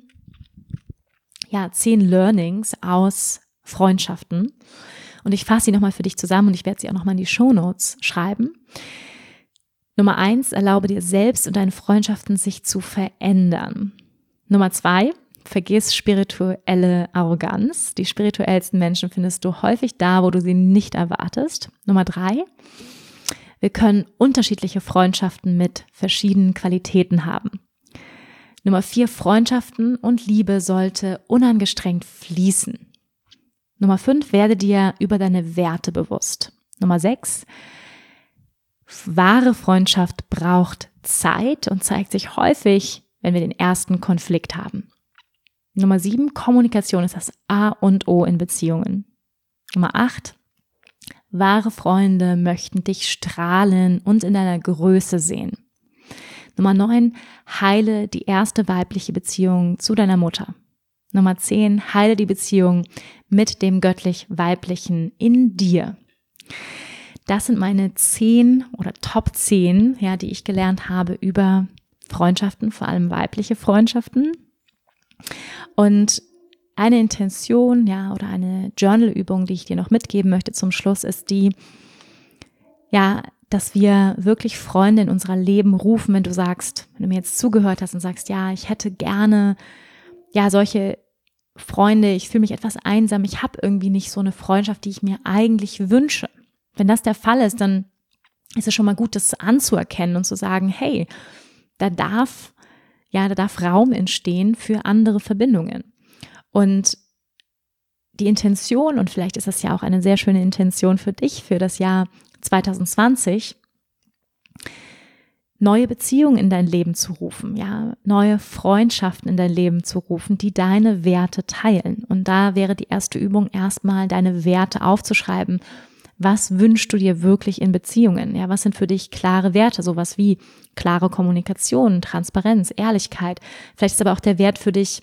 Learnings aus Freundschaften. Und ich fasse sie nochmal für dich zusammen und ich werde sie auch nochmal in die Shownotes schreiben. Nummer 1, erlaube dir selbst und deinen Freundschaften sich zu verändern. Nummer 2, vergiss spirituelle Arroganz. Die spirituellsten Menschen findest du häufig da, wo du sie nicht erwartest. Nummer 3, wir können unterschiedliche Freundschaften mit verschiedenen Qualitäten haben. Nummer 4, Freundschaften und Liebe sollte unangestrengt fließen. Nummer 5, werde dir über deine Werte bewusst. Nummer 6, wahre Freundschaft braucht Zeit und zeigt sich häufig, wenn wir den ersten Konflikt haben. Nummer 7, Kommunikation ist das A und O in Beziehungen. Nummer 8, wahre Freunde möchten dich strahlen und in deiner Größe sehen. Nummer 9, heile die erste weibliche Beziehung zu deiner Mutter. Nummer 10, heile die Beziehung mit dem göttlich-weiblichen in dir. Das sind meine 10 oder Top 10, ja, die ich gelernt habe über Freundschaften, vor allem weibliche Freundschaften. Und eine Intention, ja, oder eine Journal-Übung, die ich dir noch mitgeben möchte zum Schluss, ist die, ja, dass wir wirklich Freunde in unser Leben rufen, wenn du mir jetzt zugehört hast und sagst, ja, ich hätte gerne, ja, solche Freunde, ich fühle mich etwas einsam, ich habe irgendwie nicht so eine Freundschaft, die ich mir eigentlich wünsche. Wenn das der Fall ist, dann ist es schon mal gut, das anzuerkennen und zu sagen, hey, da darf Raum entstehen für andere Verbindungen. Und die Intention, und vielleicht ist das ja auch eine sehr schöne Intention für dich, für das Jahr 2020, neue Beziehungen in dein Leben zu rufen, ja, neue Freundschaften in dein Leben zu rufen, die deine Werte teilen. Und da wäre die erste Übung erstmal, deine Werte aufzuschreiben. Was wünschst du dir wirklich in Beziehungen? Ja, was sind für dich klare Werte? Sowas wie klare Kommunikation, Transparenz, Ehrlichkeit. Vielleicht ist aber auch der Wert für dich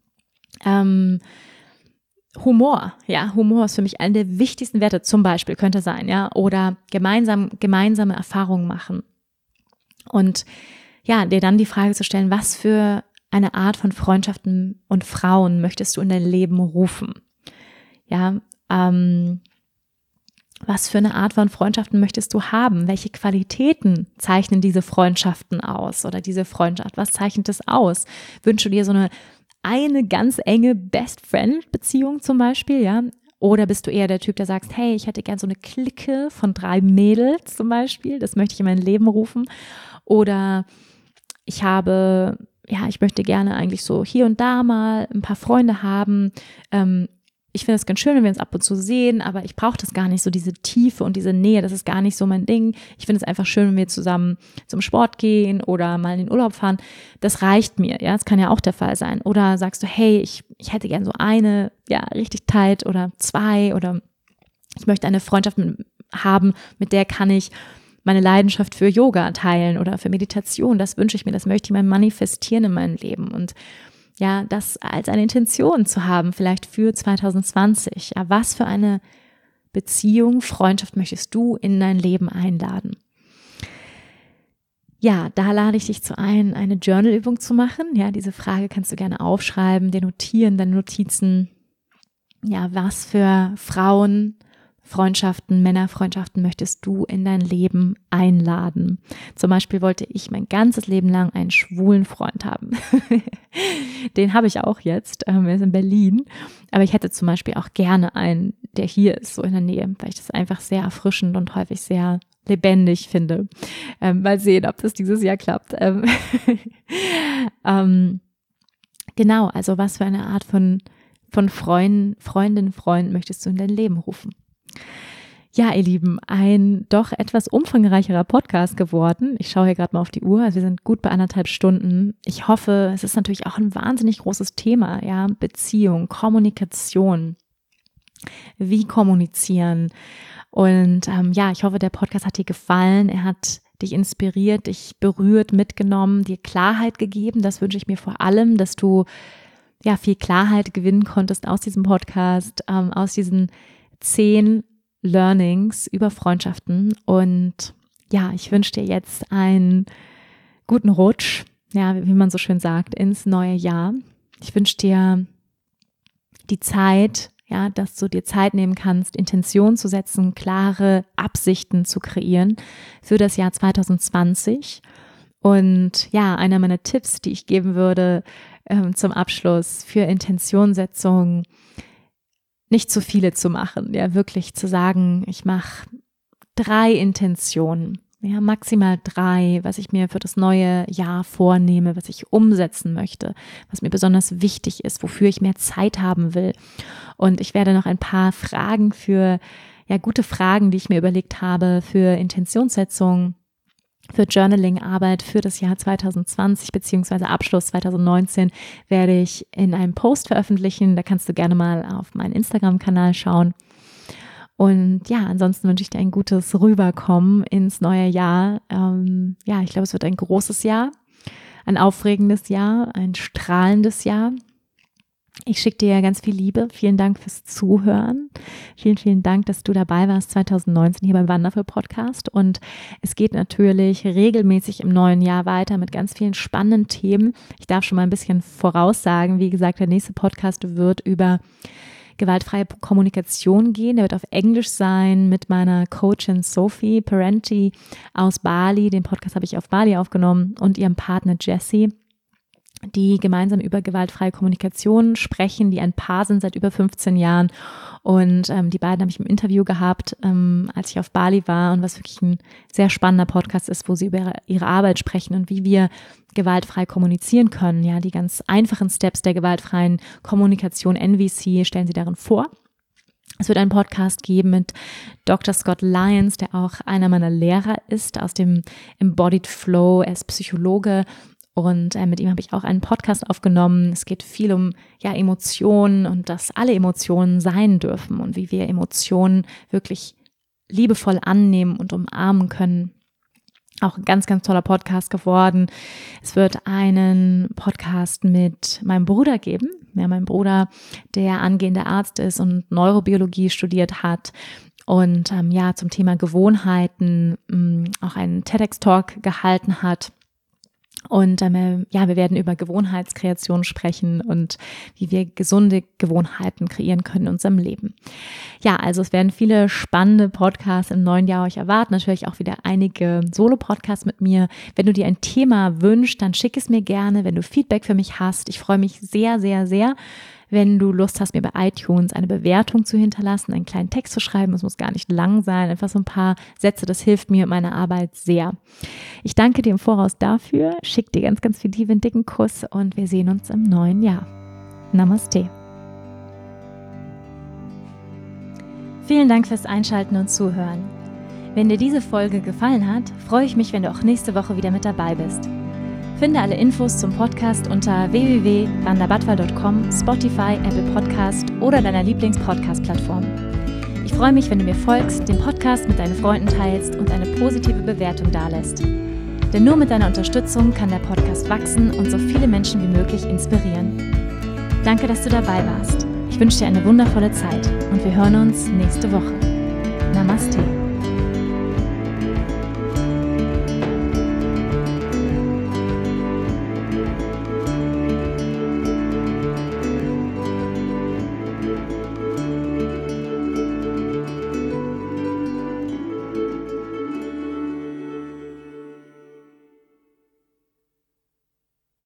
Humor. Ja, Humor ist für mich einer der wichtigsten Werte, zum Beispiel könnte sein, ja, oder gemeinsame Erfahrungen machen. Und ja, dir dann die Frage zu stellen, was für eine Art von Freundschaften und Frauen möchtest du in dein Leben rufen? Ja, was für eine Art von Freundschaften möchtest du haben? Welche Qualitäten zeichnen diese Freundschaften aus oder diese Freundschaft? Was zeichnet es aus? Wünschst du dir so eine ganz enge Best-Friend-Beziehung zum Beispiel, ja? Oder bist du eher der Typ, der sagt, hey, ich hätte gern so eine Clique von 3 Mädels zum Beispiel, das möchte ich in mein Leben rufen. Oder ich möchte gerne eigentlich so hier und da mal ein paar Freunde haben. Ich finde es ganz schön, wenn wir uns ab und zu sehen, aber ich brauche das gar nicht, so diese Tiefe und diese Nähe, das ist gar nicht so mein Ding. Ich finde es einfach schön, wenn wir zusammen zum Sport gehen oder mal in den Urlaub fahren. Das reicht mir, ja, das kann ja auch der Fall sein. Oder sagst du, hey, ich hätte gern so eine, ja, richtig tight oder 2 oder ich möchte eine Freundschaft haben, mit der kann ich meine Leidenschaft für Yoga teilen oder für Meditation. Das wünsche ich mir, das möchte ich mal manifestieren in meinem Leben und ja, das als eine Intention zu haben, vielleicht für 2020. Ja, was für eine Beziehung, Freundschaft möchtest du in dein Leben einladen? Ja, da lade ich dich ein, eine Journal-Übung zu machen. Ja, diese Frage kannst du gerne aufschreiben, dir notieren, deine Notizen. Ja, was für Frauenfreundschaften, Männerfreundschaften möchtest du in dein Leben einladen? Zum Beispiel wollte ich mein ganzes Leben lang einen schwulen Freund haben. Den habe ich auch jetzt, er ist in Berlin. Aber ich hätte zum Beispiel auch gerne einen, der hier ist, so in der Nähe, weil ich das einfach sehr erfrischend und häufig sehr lebendig finde. Mal sehen, ob das dieses Jahr klappt. Genau, also was für eine Art von Freund möchtest du in dein Leben rufen? Ja, ihr Lieben, ein doch etwas umfangreicherer Podcast geworden. Ich schaue hier gerade mal auf die Uhr, also wir sind gut bei 1,5 Stunden. Ich hoffe, es ist natürlich auch ein wahnsinnig großes Thema, ja, Beziehung, Kommunikation, wie kommunizieren. Und ich hoffe, der Podcast hat dir gefallen, er hat dich inspiriert, dich berührt, mitgenommen, dir Klarheit gegeben. Das wünsche ich mir vor allem, dass du ja viel Klarheit gewinnen konntest aus diesem Podcast, aus diesen 10 Learnings über Freundschaften. Und ja, ich wünsche dir jetzt einen guten Rutsch, ja, wie man so schön sagt, ins neue Jahr. Ich wünsche dir die Zeit, ja, dass du dir Zeit nehmen kannst, Intention zu setzen, klare Absichten zu kreieren für das Jahr 2020. Und ja, einer meiner Tipps, die ich geben würde zum Abschluss für Intentionsetzung, nicht zu viele zu machen, ja, wirklich zu sagen, ich mache 3 Intentionen, ja, maximal 3, was ich mir für das neue Jahr vornehme, was ich umsetzen möchte, was mir besonders wichtig ist, wofür ich mehr Zeit haben will. Und ich werde noch ein paar Fragen gute Fragen, die ich mir überlegt habe für Intentionssetzung, für Journaling-Arbeit für das Jahr 2020 beziehungsweise Abschluss 2019 werde ich in einem Post veröffentlichen. Da kannst du gerne mal auf meinen Instagram-Kanal schauen. Und ja, ansonsten wünsche ich dir ein gutes Rüberkommen ins neue Jahr. Ich glaube, es wird ein großes Jahr, ein aufregendes Jahr, ein strahlendes Jahr. Ich schicke dir ganz viel Liebe. Vielen Dank fürs Zuhören. Vielen, vielen Dank, dass du dabei warst 2019 hier beim Wonderful Podcast. Und es geht natürlich regelmäßig im neuen Jahr weiter mit ganz vielen spannenden Themen. Ich darf schon mal ein bisschen voraussagen. Wie gesagt, der nächste Podcast wird über gewaltfreie Kommunikation gehen. Der wird auf Englisch sein mit meiner Coachin Sophie Parenti aus Bali. Den Podcast habe ich auf Bali aufgenommen und ihrem Partner Jesse, die gemeinsam über gewaltfreie Kommunikation sprechen, die ein Paar sind seit über 15 Jahren. Und die beiden habe ich im Interview gehabt, als ich auf Bali war, und was wirklich ein sehr spannender Podcast ist, wo sie über ihre Arbeit sprechen und wie wir gewaltfrei kommunizieren können. Ja, die ganz einfachen Steps der gewaltfreien Kommunikation, NVC, stellen sie darin vor. Es wird einen Podcast geben mit Dr. Scott Lyons, der auch einer meiner Lehrer ist aus dem Embodied Flow. Er ist Psychologe. Und mit ihm habe ich auch einen Podcast aufgenommen. Es geht viel um Emotionen und dass alle Emotionen sein dürfen und wie wir Emotionen wirklich liebevoll annehmen und umarmen können. Auch ein ganz, ganz toller Podcast geworden. Es wird einen Podcast mit meinem Bruder geben. Ja, mein Bruder, der angehender Arzt ist und Neurobiologie studiert hat. Und zum Thema Gewohnheiten auch einen TEDx-Talk gehalten hat. Und wir werden über Gewohnheitskreation sprechen und wie wir gesunde Gewohnheiten kreieren können in unserem Leben. Ja, also es werden viele spannende Podcasts im neuen Jahr euch erwarten. Natürlich auch wieder einige Solo-Podcasts mit mir. Wenn du dir ein Thema wünschst, dann schick es mir gerne, wenn du Feedback für mich hast. Ich freue mich sehr, sehr, sehr, wenn du Lust hast, mir bei iTunes eine Bewertung zu hinterlassen, einen kleinen Text zu schreiben. Es muss gar nicht lang sein, einfach so ein paar Sätze. Das hilft mir in meiner Arbeit sehr. Ich danke dir im Voraus dafür. Schick dir ganz, ganz viel Liebe, einen dicken Kuss und wir sehen uns im neuen Jahr. Namaste. Vielen Dank fürs Einschalten und Zuhören. Wenn dir diese Folge gefallen hat, freue ich mich, wenn du auch nächste Woche wieder mit dabei bist. Finde alle Infos zum Podcast unter www.vandabadwal.com, Spotify, Apple Podcast oder deiner Lieblings-Podcast-Plattform. Ich freue mich, wenn du mir folgst, den Podcast mit deinen Freunden teilst und eine positive Bewertung dalässt. Denn nur mit deiner Unterstützung kann der Podcast wachsen und so viele Menschen wie möglich inspirieren. Danke, dass du dabei warst. Ich wünsche dir eine wundervolle Zeit und wir hören uns nächste Woche. Namaste.